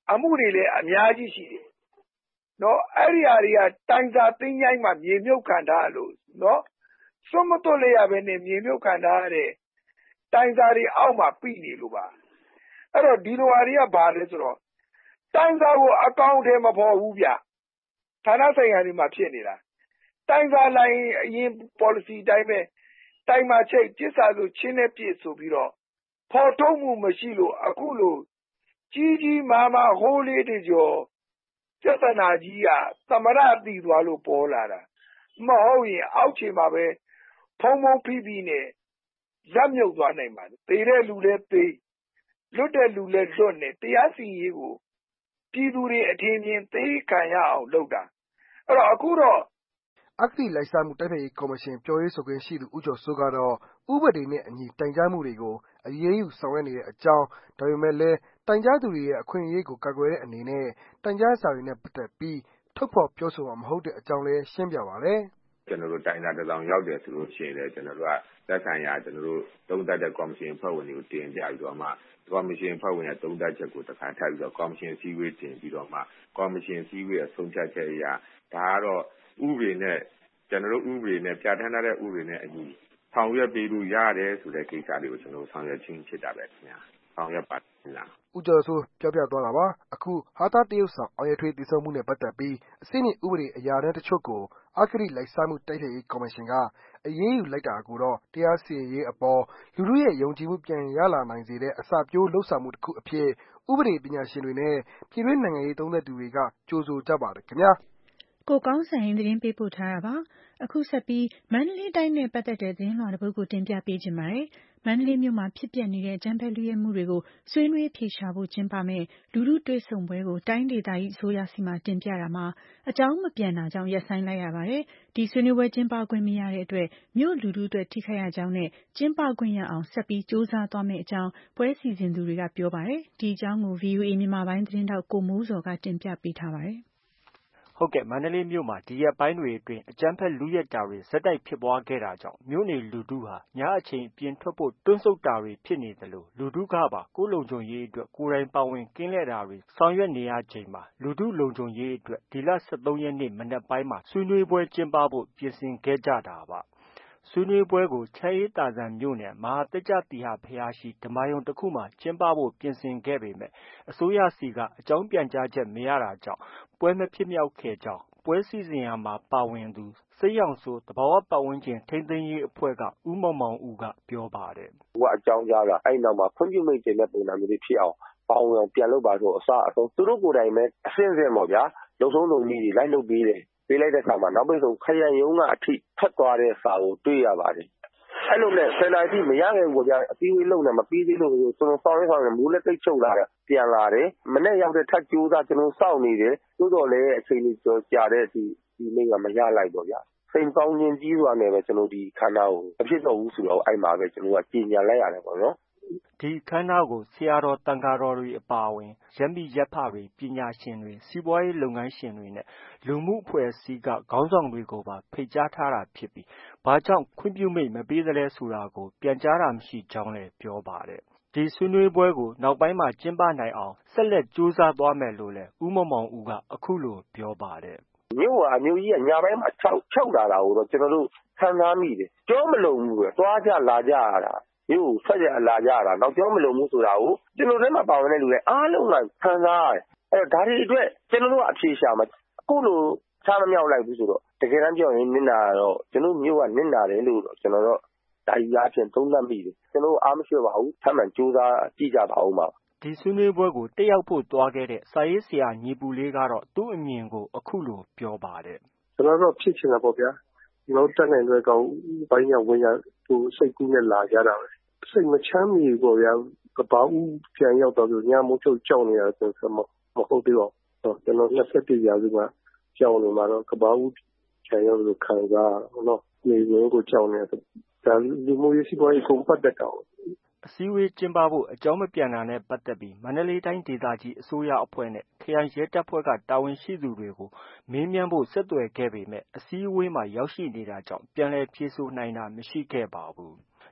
အမှုတွေလည်းအများကြီးရှိတယ်နော်အဲ့ဒီအရာတွေကတိုင်စာသိမ်းချိုင်းမှာမြေမြုပ်ခံထားလို့နော်စွတ်မတွတ်လိုက်ရဘဲနဲ့မြေမြုပ်ခံထားရတဲ့တိုင်စာတွေအောက်မှာပြိနေလို့ပါအဲ့တော့ဒီလိုအရာတွေကဘာလဲဆိုတော့တိုင်စာကိုအကောင့်ထဲမပေါ်ဘူးဗျဌာနဆိုင်ရာတွေမှာဖြစ်နေတာတိုင်စာလိုင်းအရင် policy အတိုင်းပဲတိုင်မှာချိတ်ပြစ်စာဆိုချင်းနဲ့ပြစ်ဆိုပြီးတော့ဖော်ထုတ်မှုမရှိလို့အခုလိုကြီးကြီးမားမားဟိုးလေးတွေကျော်ပြဿနာကြီးကသမရတည်သွားလို့ပေါ်လာတာမဟုတ်ရင်အောက်ခြေမှာပဲဖုံဖုံဖိဖိနဲ့လက်မြုပ်သွားနိုင်ပါတယ်သေတဲ့လူလည်းသေလွတ်တဲ့လူလည်းလွတ်နေတရားစီရင်ရေးကိုပြည်သူတွေအထင်မြင်သိခံရအောင်လုပ်တာအဲ့တော့အခုတော့အဂတိလိုက်စားမှုတိုက်ဖျက်ရေးကော်မရှင်ပြောရေးဆိုခွင့်ရှိသူဦးကျော်စိုးကတော့ဥပဒေနဲ့အညီတိုင်ကြားမှုတွေကိုအရေးယူဆောင်ရွက်နေတဲ့အကြောင်းဒါပေမဲ့လည်းတိုင်ကြားသူတွေရဲ့အခွင့်အရေးကိုကာကွယ်တဲ့အနေနဲ့တိုင်ကြားစာတွေနဲ့ပတ်သက်ပြီးထုတ်ဖော်ပြောဆိုမှာမဟုတ်တဲ့အကြောင်းလည်းရှင်းပြပါတယ်။ကျွန်တော်တို့တိုင်စာတစ်စောင်ရောက်တယ်ဆိုလို့ရှိရင်လည်းကျွန်တော်တို့ကသက်ဆိုင်ရာကျွန်တော်တို့သုံးသပ်တဲ့ကော်မရှင်အဖွဲ့ဝင်တွေကိုတင်ပြပြီးတော့မှကော်မရှင်အဖွဲ့ဝင်ရဲ့သုံးသပ်ချက်ကိုတစ်ခါထပ်ပြီးတော့ကော်မရှင်စည်းဝေးတင်ပြီးတော့မှကော်မရှင်စည်းဝေးရဲ့ဆုံးဖြတ်ချက်အရဒါကတော့ဥပဒေနဲ့ကျွန်တော်တို့ဥပဒေနဲ့ပြဋ္ဌာန်းထားတဲ့ဥပဒေနဲ့အညီဆောင်ရွက်ပေးလို့ရတယ်ဆိုတဲ့ကိစ္စတွေကိုကျွန်တော်ဆောင်ရွက်ခြင်းဖြစ်တာပဲခင်ဗျာဆောင်ရွက်ပါခင်ဗျာဦးကျော်စိုးပြောပြသွားတာပါအခုဟာတာတရုတ်ဆောင်အောင်ရထွေးတည်ဆုံမှုနဲ့ပတ်သက်ပြီးအစိမ့်မြင့်ဥပဒေအရာတန်းတချို့ကိုအဂတိလိုက်စားမှုတိုက်ဖျက်ရေးကော်မရှင်ကအရေးယူလိုက်တာကိုတော့တရားစီရင်ရေးအပေါ်လူထုရဲ့ယုံကြည်မှုပြန်ရလာနိုင်စေတဲ့အစပျိုးလှုပ်ဆောင်မှုတစ်ခုအဖြစ်ဥပဒေပညာရှင်တွေနဲ့ပြည်တွင်းနိုင်ငံရေးသုံးသပ်သူတွေကကြိုဆိုကြပါတယ်ခင်ဗျာကိုကောင်းစံဟင်းသတင်းပေးပို့ထားတာပါအခုဆက်ပြီးမန္တလေးတိုင်းနဲ့ပတ်သက်တဲ့သတင်းလွှာတစ်ပုဒ်ကိုတင်ပြပေးခြင်းပါတယ်မန္တလေးမြို့မှာဖြစ်ပျက်နေတဲ့အကြမ်းဖက်လူရဲမှုတွေကိုဆွေးနွေးဖြေရှာဖို့ကျင်းပမဲ့လူထုတွေ့ဆုံပွဲကိုတိုင်းဒေသကြီးအစိုးရစီမံတင်ပြတာမှာအကြောင်းမပြန်တာကြောင့်ရပ်ဆိုင်းလိုက်ရပါတယ်ဒီဆွေးနွေးပွဲကျင်းပခွင့်မရတဲ့အတွက်မြို့လူထုအတွက်ထိခိုက်ရကြောင်းနဲ့ကျင်းပခွင့်ရအောင်ဆက်ပြီးစ조사သွားမယ့်အကြောင်းပွဲစီစဉ်သူတွေကပြောပါတယ်ဒီအကြောင်းကို VOA မြန်မာပိုင်းသတင်းတောက်ကိုမိုးစော်ကတင်ပြပေးထားပါတယ်ဟုတ်ကဲ့မန္တလေးမြို့မှာဒီရက်ပိုင်းတွေအတွင်းအကြမ်းဖက်လုယက်တာတွေဆက်တိုက်ဖြစ်ပွားခဲ့တာကြောင့်မြို့နေလူထုဟာညအချိန်အပြင်ထွက်ဖို့တွန့်ဆုတ်တာတွေဖြစ်နေသလိုလူထုကပါကိုယ်လုံခြုံရေးအတွက်ကိုယ်တိုင်ပါဝင်ကင်းလှည့်တာတွေဆောင်ရွက်နေရချိန်မှာလူထုလုံခြုံရေးအတွက်ဒီလ 23 ရက်နေ့မနက်ပိုင်းမှာဆွေးနွေးပွဲကျင်းပဖို့ပြင်ဆင်ခဲ့ကြတာပါဆွေးနွေးပွဲကိုချမ်းအေးသာဇံမြို့နယ်မဟာတက္ကသီဟဘုရားရှိဓမ္မယုံတစ်ခုမှာကျင်းပဖို့ပြင်ဆင်ခဲ့ပေမဲ့အစိုးရစီကအကြောင်းပြန်ကြားချက်မရတာကြောင့်ပွဲမဖြစ်မြောက်ခဲ့ကြောင်းပွဲစီစဉ်ရာမှာပါဝင်သူစိတ်ရောင်ဆိုသဘာဝပတ်ဝန်းကျင်ထိန်းသိမ်းရေးအဖွဲ့ကဦးမောင်မောင်ဦးကပြောပါတယ်။အကြောင်းကြားတာအဲ့နောက်မှာဖွံ့ဖြိုးမိတ်တင်တဲ့ပုံစံမျိုးတွေဖြစ်အောင်ပေါင်းအောင်ပြန်လုပ်ပါဆိုအစအဆုံးသူတို့ကိုယ်တိုင်ပဲအဆင့်ဆင့်ပေါ့ဗျာလုံဆုံးလုံကြီးတွေလိုက်လုပ်ပေးတယ်ပေးလိုက်တဲ့အခါမှာနောက်ပိတ်ဆုံးခရိုင်ရုံးကအထိဖက်သွားတဲ့စာကိုတွေ့ရပါတယ်အဲ့လိုနဲ့ဆယ်နာရီမရခဲ့ဘူးဗျာအစည်းအဝေးလုပ်နေမပြီးသေးလို့ကျွန်တော်ဆောင်ရမိုးလက်သိပ်ချုပ်လာတယ်ပြန်လာတယ်မနေ့ရောက်တဲ့ထပ်ကြိုးစားကျွန်တော်စောင့်နေတယ်တိုးတော်လည်းအချိန်ကြီးကြာတဲ့အထိဒီနေ့ကမရလိုက်တော့ဗျာစိန်ပေါင်းခြင်းကြီးစွာနဲ့ပဲကျွန်တော်ဒီခန္ဓာကိုအဖြစ်တော့ဘူးဆိုတော့အဲ့မှာပဲကျွန်တော်ကကြီးညာလိုက်ရတယ်ပေါ့နော်ဒီခန်းနာကိုဆရာတော်တန်ဃာတော်တွေအပါအဝင်ရပ်မိရပ်ဖတွေပညာရှင်တွေစီးပွားရေးလုပ်ငန်းရှင်တွေနဲ့လူမှုအဖွဲ့အစည်းကခေါင်းဆောင်တွေကိုပါဖိတ်ကြားထားတာဖြစ်ပြီးဘာကြောင့်ခွင့်ပြုမိတ်မပေးသလဲဆိုတာကိုပြန်ကြားတာမရှိကြောင်းလည်းပြောပါတယ်ဒီဆွေးနွေးပွဲကိုနောက်ပိုင်းမှာကျင်းပနိုင်အောင်ဆက်လက်ကြိုးစားသွားမယ်လို့လည်းဦးမောင်မောင်ဦးကအခုလိုပြောပါတယ်မြို့ကအမျိုးကြီးကညာပိုင်းမှာ၆လာတာကိုတော့ကျွန်တော်တို့ခံစားမိတယ်ကြောမလုံဘူးပဲသွားကြလာကြရတာမြို့ဆက်ကြလာကြရတာနောက်ကြောမလုံဘူးဆိုတာကိုကျွန်တော်တို့မှာပါဝင်တဲ့လူတွေအားလုံးကခံစားရတယ်အဲ့တော့ဒါတွေအတွက်ကျွန်တော်တို့ကအဖြေရှာမှာအခုလိုချားမမြောက်လိုက်ဘူးဆိုတော့တကယ်တမ်းပြောရင်နစ်နာတော့ကျွန်တော်မြို့ကနစ်နာတယ်လို့ကျွန်တော်တို့ဒါကြီးအဖြစ်သုံးသပ်မိတယ်ကျွန်တော်အားမရှိပါဘူးထပ်မံစူးစမ်းကြည့်ကြပါဦးပါဒီဆွေးနွေးပွဲကိုတက်ရောက်ဖို့သွားခဲ့တဲ့စာရေးဆရာညီပူလေးကတော့သူ့အမြင်ကိုအခုလိုပြောပါတယ်ကျွန်တော်တို့ဖြစ်ချင်တာပေါ့ဗျာကျွန်တော်တက်နိုင်တဲ့ကောင်ပိုင်းရဝင်ရသူစိတ်ကူးနဲ့လာကြတာပဲစိတ်မချမ်းမြေပေါ့ဗျာကပောက်ပြန်ရောက်တော့ညမိုးချုပ်ကြောက်နေရတယ်ဆိုတော့မဟုတ်သေးတော့ကျွန်တော်21ရာစုမှာကြောက်နေမှာတော့ကပောက်ပြန်ရောက်လို့ခံစားတော့နေရင်ကိုကြောက်နေတယ်ဒါလူမျိုးရေးစီးပွားရေးကုန်ပတ်တဲ့ကောင်အစည်းအဝေးကျင်းပဖို့အကြောင်းမပြန်တာနဲ့ပတ်သက်ပြီးမန္တလေးတိုင်းဒေသကြီးအစိုးရအဖွဲ့နဲ့ခရိုင်ရဲတပ်ဖွဲ့ကတာဝန်ရှိသူတွေကိုမေးမြန်းဖို့ဆက်သွယ်ခဲ့ပေမဲ့အစည်းအဝေးမှာရောက်ရှိနေတာကြောင့်ပြန်လည်ဖြေဆိုနိုင်တာမရှိခဲ့ပါဘူး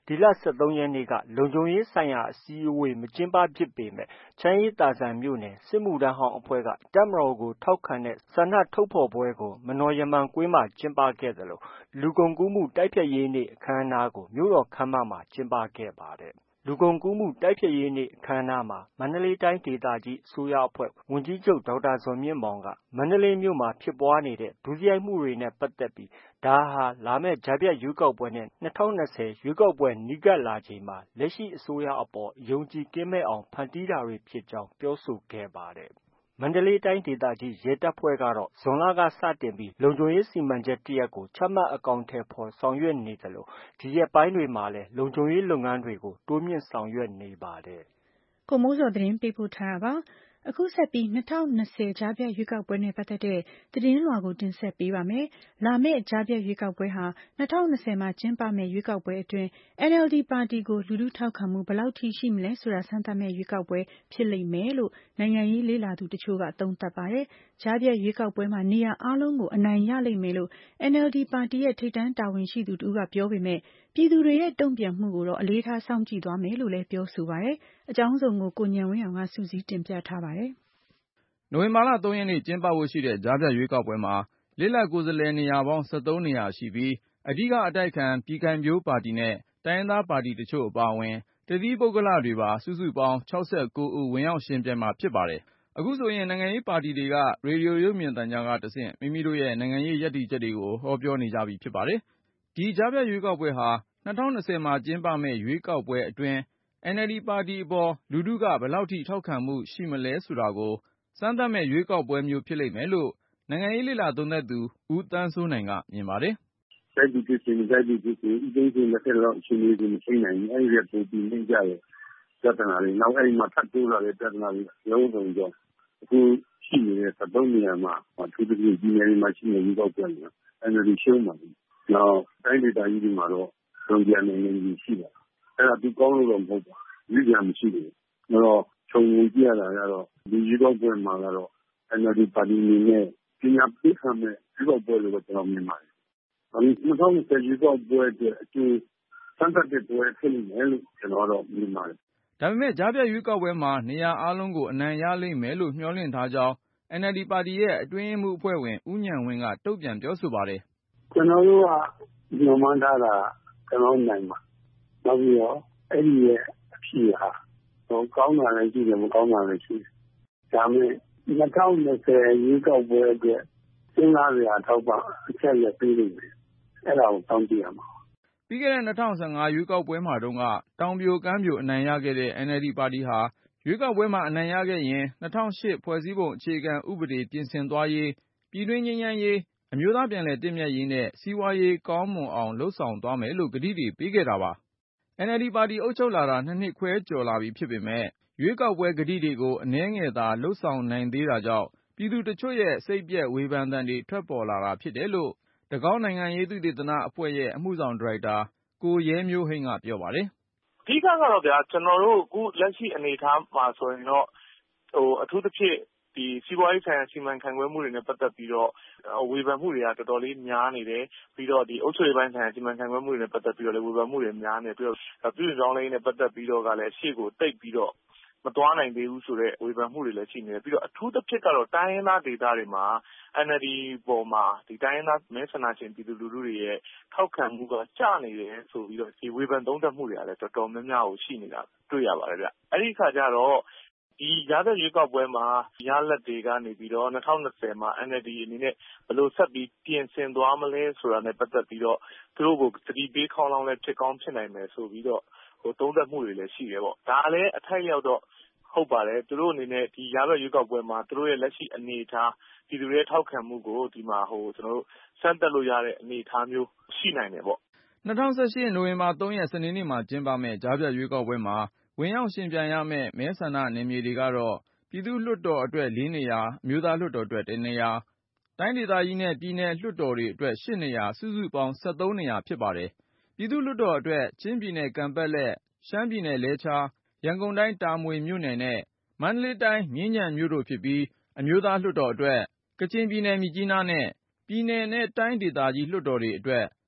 ဒီလ 13 ရက်နေ့က လုံခြုံရေးဆိုင်ရာအစည်းအဝေးမကျင်းပဖြစ်ပေမဲ့ ချမ်းအေးသာစံမြို့နယ် စစ်မှုထမ်းဟောင်းအဖွဲ့က တပ်မတော်ကို ထောက်ခံတဲ့ဆန္ဒထုတ်ဖော်ပွဲကို မနော်ရမ္မံကွင်းမှာကျင်းပခဲ့သလို လူကုန်ကူးမှုတိုက်ဖျက်ရေးနေ့အခမ်းအနားကို မြို့တော်ခန်းမမှာ ကျင်းပခဲ့ပါတယ်။ လူကုန်ကူးမှုတိုက်ဖျက်ရေးနေ့အခမ်းအနားမှာ မန္တလေးတိုင်းဒေသကြီးအစိုးရအဖွဲ့ ဝန်ကြီးချုပ်ဒေါက်တာဇော်မြင့်မောင်က မန္တလေးမြို့မှာဖြစ်ပွားနေတဲ့ ဒုစရိုက်မှုတွေနဲ့ပတ်သက်ပြီး ဒါဟာ လာမယ့်ကြားဖြတ်ရွေးကောက်ပွဲနဲ့ ၂၀၂၀ ရွေးကောက်ပွဲနီးကပ်လာချိန်မှာ လက်ရှိအစိုးရအပေါ် အယုံကြည်ကင်းမဲ့အောင်ဖန်တီးတာတွေဖြစ်ကြောင်း ပြောဆိုခဲ့ပါတယ်။ မန္တလေးတိုင်းဒေသကြီးရဲတပ်ဖွဲ့ကတော့ ဇွန်လကစတင်ပြီး လုံခြုံရေးစီမံချက်တစ်ရပ်ကို ချမှတ်အကောင်အထည်ဖော်ဆောင်ရွက်နေသလို ဒီရက်ပိုင်းတွေမှာလည်း လုံခြုံရေးလုပ်ငန်းတွေကို တိုးမြှင့်ဆောင်ရွက်နေပါတယ်။ကိုမိုးဇော်သတင်းပေးပို့ထားတာပါ။အခုဆက်ပြီး၂၀၂၀ကြားဖြတ်ရွေးကောက်ပွဲနဲ့ပတ်သက်တဲ့သတင်းလွှာကိုတင်ဆက်ပေးပါမယ်။လာမယ့်ကြားဖြတ်ရွေးကောက်ပွဲဟာ၂၀၂၀မှာကျင်းပမယ့်ရွေးကောက်ပွဲအတွင်း NLD ပါတီကိုလူထုထောက်ခံမှုဘယ်လောက်ထိရှိမလဲဆိုတာစမ်းသပ်မယ့်ရွေးကောက်ပွဲဖြစ်လိမ့်မယ်လို့နိုင်ငံရေးလေ့လာသူတချို့ကသုံးသပ်ပါတယ်။ကြားဖြတ်ရွေးကောက်ပွဲမှာနေရာအားလုံးကိုအနိုင်ရလိမ့်မယ်လို့ NLD ပါတီရဲ့ထိပ်တန်းတာဝန်ရှိသူတစ်ဦးကပြောပေမဲ့ ပြည်သူတွေရဲ့တုံ့ပြန်မှုကိုတော့အလေးထားစောင့်ကြည့်သွားမယ်လို့လည်းပြောဆိုပါတယ်။အကြောင်းစုံကိုကိုဉာဏ်ဝင်းအောင်ကစုစည်းတင်ပြထားပါတယ်။နိုဝင်ဘာလ 3 ရက်နေ့ကျင်းပဖို့ရှိတဲ့ကြားဖြတ်ရွေးကောက်ပွဲမှာလစ်လပ်ကိုယ်စားလှယ်နေရာပေါင်း 13 နေရာရှိပြီး အဓိကအတိုက်အခံပြည်ခိုင်ဖြိုးပါတီနဲ့တိုင်းရင်းသားပါတီတချို့အပါအဝင် တသီးပုဂ္ဂလတွေပါ စုစုပေါင်း 69 ဦးဝင်ရောက်ယှဉ်ပြိုင်မှာဖြစ်ပါတယ်။ အခုဆိုရင်နိုင်ငံရေးပါတီတွေက ရေဒီယိုရုပ်မြင်သံကြားကတဆင့် မိမိတို့ရဲ့နိုင်ငံရေးရပ်တည်ချက်တွေကို ဟောပြောနေကြပြီဖြစ်ပါတယ်။ ဒီကြားဖြတ်ရွေးကောက်ပွဲဟာ ၂၀၂၀မှာကျင်းပမယ့်ရွေးကောက်ပွဲအတွင်း NLD ပါတီအပေါ်လူထုကဘယ်လောက်ထိထောက်ခံမှုရှိမလဲဆိုတာကိုစမ်းသပ်မယ့်ရွေးကောက်ပွဲမျိုးဖြစ်လိမ့်မယ်လို့ နိုင်ငံရေးလေ့လာသုံးသပ်သူ ဦးသန်းစိုးနိုင်ကမြင်ပါတယ်။“ကြိုက်သည်ဖြစ်စေမကြိုက်သည်ဖြစ်စေဦးသိန်းစိန်လက်ထက်လောက်အခြေအနေတွေမထိန်းနိုင်ဘူး။အဲဒီထက်ပိုပြီးနိမ့်ကျတဲ့ပြဿနာတွေနောက်အဲဒီမှာထပ်တိုးလာတဲ့ပြဿနာတွေအလုံးစုံကြောင့်အခုရှိနေတဲ့ 13 နေရာမှာအထူးသဖြင့်ပြည်နယ်တွေမှာရှိနေတဲ့ရွေးကောက်ပွဲတွေမှာ NLD ရှုံးပါလိမ့်မယ်။နောက်တိုင်းဒေသကြီးတွေမှာတော့လွန်ပြန်နိုင်နေရှိပါတယ်။အဲဒါသူကောင်းလို့တော့မဟုတ်ပါဘူး။ရွေးစရာမရှိဘူး။အဲတော့ခြုံငုံကြည့်ရတာကတော့ဒီရွေးကောက်ပွဲမှာကတော့ NLD ပါတီအနေနဲ့ပညာပေးခံမဲ့ရွေးကောက်ပွဲလို့ပဲကျွန်တော်မြင်ပါတယ်။2020ရွေးကောက်ပွဲအတွက်အကျိုးစမ်းသပ်တဲ့ပွဲဖြစ်နေတယ်လို့ကျွန်တော်တော့မြင်ပါတယ်။ ”ဒါပေမဲ့ကြားဖြတ်ရွေးကောက်ပွဲမှာနေရာအားလုံးကိုအနိုင်ရလိမ့်မယ်လို့မျှော်လင့်ထားကြောင်း NLD ပါတီရဲ့အတွင်းရေးမှူးအဖွဲ့ဝင်ဦးဉာဏ်ဝင်းကတုံ့ပြန်ပြောဆိုပါတယ်။“ကျွန်တော်တို့ကမျှော်မှန်းထားတာကျွန်တော်တို့နိုင်မှာ။နောက်ပြီးတော့အဲဒီရဲ့အဖြေဟာကောင်းတာလည်းရှိတယ်မကောင်းတာလည်းရှိတယ်။ဒါပေမဲ့2020ရွေးကောက်ပွဲအတွက်စဉ်းစားစရာထောက်ပံ့အချက်လက်ပေးလိမ့်မယ်။အဲဒါကိုစောင့်ကြည့်ရမှာပါ။ ”ပြီးခဲ့တဲ့2015ရွေးကောက်ပွဲမှာတုန်းကတောင်ပြိုကမ်းပြိုအနိုင်ရခဲ့တဲ့ NLD ပါတီဟာရွေးကောက်ပွဲမှာအနိုင်ရခဲ့ရင်2008ဖွဲ့စည်းပုံအခြေခံဥပဒေပြင်ဆင်သွားရေး၊ပြည်တွင်းငြိမ်းချမ်းရေး၊အမျိုးသားပြန်လည်သင့်မြတ်ရေးနဲ့စီးပွားရေးကောင်းမွန်အောင်လုပ်ဆောင်သွားမယ်လို့ကတိတွေပေးခဲ့တာပါ။ NLD ပါတီအုပ်ချုပ်လာတာ 2 နှစ်ခွဲကျော်လာပြီဖြစ်ပေမဲ့ရွေးကောက်ပွဲကတိတွေကိုအနည်းငယ်သာလုပ်ဆောင်နိုင်သေးတာကြောင့်ပြည်သူတချို့ရဲ့စိတ်ပျက်ဝေဖန်သံတွေထွက်ပေါ်လာတာဖြစ်တယ်လို့ တကောင်းနိုင်ငံရေးသုတေသနအဖွဲ့ရဲ့အမှုဆောင်ဒါရိုက်တာကိုရဲမျိုးဟိန်းကပြောပါတယ်။“အဓိကတော့ဗျာကျွန်တော်တို့အခုလက်ရှိအနေအထားမှာဆိုရင်တော့အထူးသဖြင့်ဒီစီးပွားရေးဆိုင်ရာစီမံခန့်ခွဲမှုတွေနဲ့ပတ်သက်ပြီးတော့ဝေဖန်မှုတွေကတော်တော်လေးများနေတယ်။ပြီးတော့ဒီအုပ်ချုပ်ရေးပိုင်းဆိုင်ရာစီမံခန့်ခွဲမှုတွေနဲ့ပတ်သက်ပြီးတော့လည်းဝေဖန်မှုတွေများနေပြီးတော့ပြုပြင်ပြောင်းလဲရေးနဲ့ပတ်သက်ပြီးတော့ကလည်းရှေ့ကိုတိတ်ပြီးတော့မသွားနိုင်သေးဘူးဆိုတဲ့ဝေဖန်မှုတွေလည်းရှိနေတယ်။ပြီးတော့အထူးသဖြင့်ကတော့တိုင်းရင်းသားဒေသတွေမှာ NLD ပေါ်မှာဒီတိုင်းရင်းသားမဲဆန္ဒရှင်ပြည်သူလူထုတွေရဲ့ထောက်ခံမှုကကျနေတယ်ဆိုပြီးတော့ဒီဝေဖန်သုံးသပ်မှုတွေကလည်းတော်တော်များများကိုရှိနေတာတွေ့ရပါတယ်ဗျ။အဲဒီအခါကျတော့ဒီကြားဖြတ်ရွေးကောက်ပွဲမှာရလဒ်တွေကနေပြီးတော့2020မှာ NLD အနေနဲ့ဘယ်လိုဆက်ပြီးပြင်ဆင်သွားမလဲဆိုတာနဲ့ပတ်သက်ပြီးတော့သူတို့ကိုသတိပေးခေါင်းလောင်းလည်းဖြစ်ကောင်းဖြစ်နိုင်မယ်ဆိုပြီးတော့သုံးသပ်မှုတွေလည်းရှိတယ်ပေါ့။ဒါလည်းအထိုက်လျောက်တော့ဟုတ်ပါတယ်သူတို့အနေနဲ့ဒီကြားဖြတ်ရွေးကောက်ပွဲမှာသူတို့ရဲ့လက်ရှိအနေအထားပြည်သူတွေရဲ့ထောက်ခံမှုကိုဒီမှာကျွန်တော်တို့စမ်းသပ်လို့ရတဲ့အနေအထားမျိုးရှိနိုင်တယ်ပေါ့။2018နိုဝင်ဘာ 3 ရက်စနေနေ့မှာကျင်းပမယ့်ကြားဖြတ်ရွေးကောက်ပွဲမှာဝင်ရောက်ယှဉ်ပြိုင်ရမယ့်မဲဆန္ဒနယ်မြေတွေကတော့ပြည်သူ့လွှတ်တော်အတွက်4 နေရာအမျိုးသားလွှတ်တော်အတွက်1 နေရာတိုင်းဒေသကြီးနဲ့ပြည်နယ်လွှတ်တော်တွေအတွက်8 နေရာစုစုပေါင်း13 နေရာဖြစ်ပါတယ်။ပြည်သူ့လွှတ်တော်အတွက်ချင်းပြည်နယ်ကန်ပက်လက်ရှမ်းပြည်နယ်လဲချားရန်ကုန်တိုင်းတာမွေမြို့နယ်နဲ့မန္တလေးတိုင်းမြင်းခြံမြို့တို့ဖြစ်ပြီးအမျိုးသားလွှတ်တော်အတွက်ကချင်ပြည်နယ်မြစ်ကြီးနားနဲ့ပြည်နယ်နဲ့တိုင်းဒေသကြီးလွှတ်တော်တွေအတွက်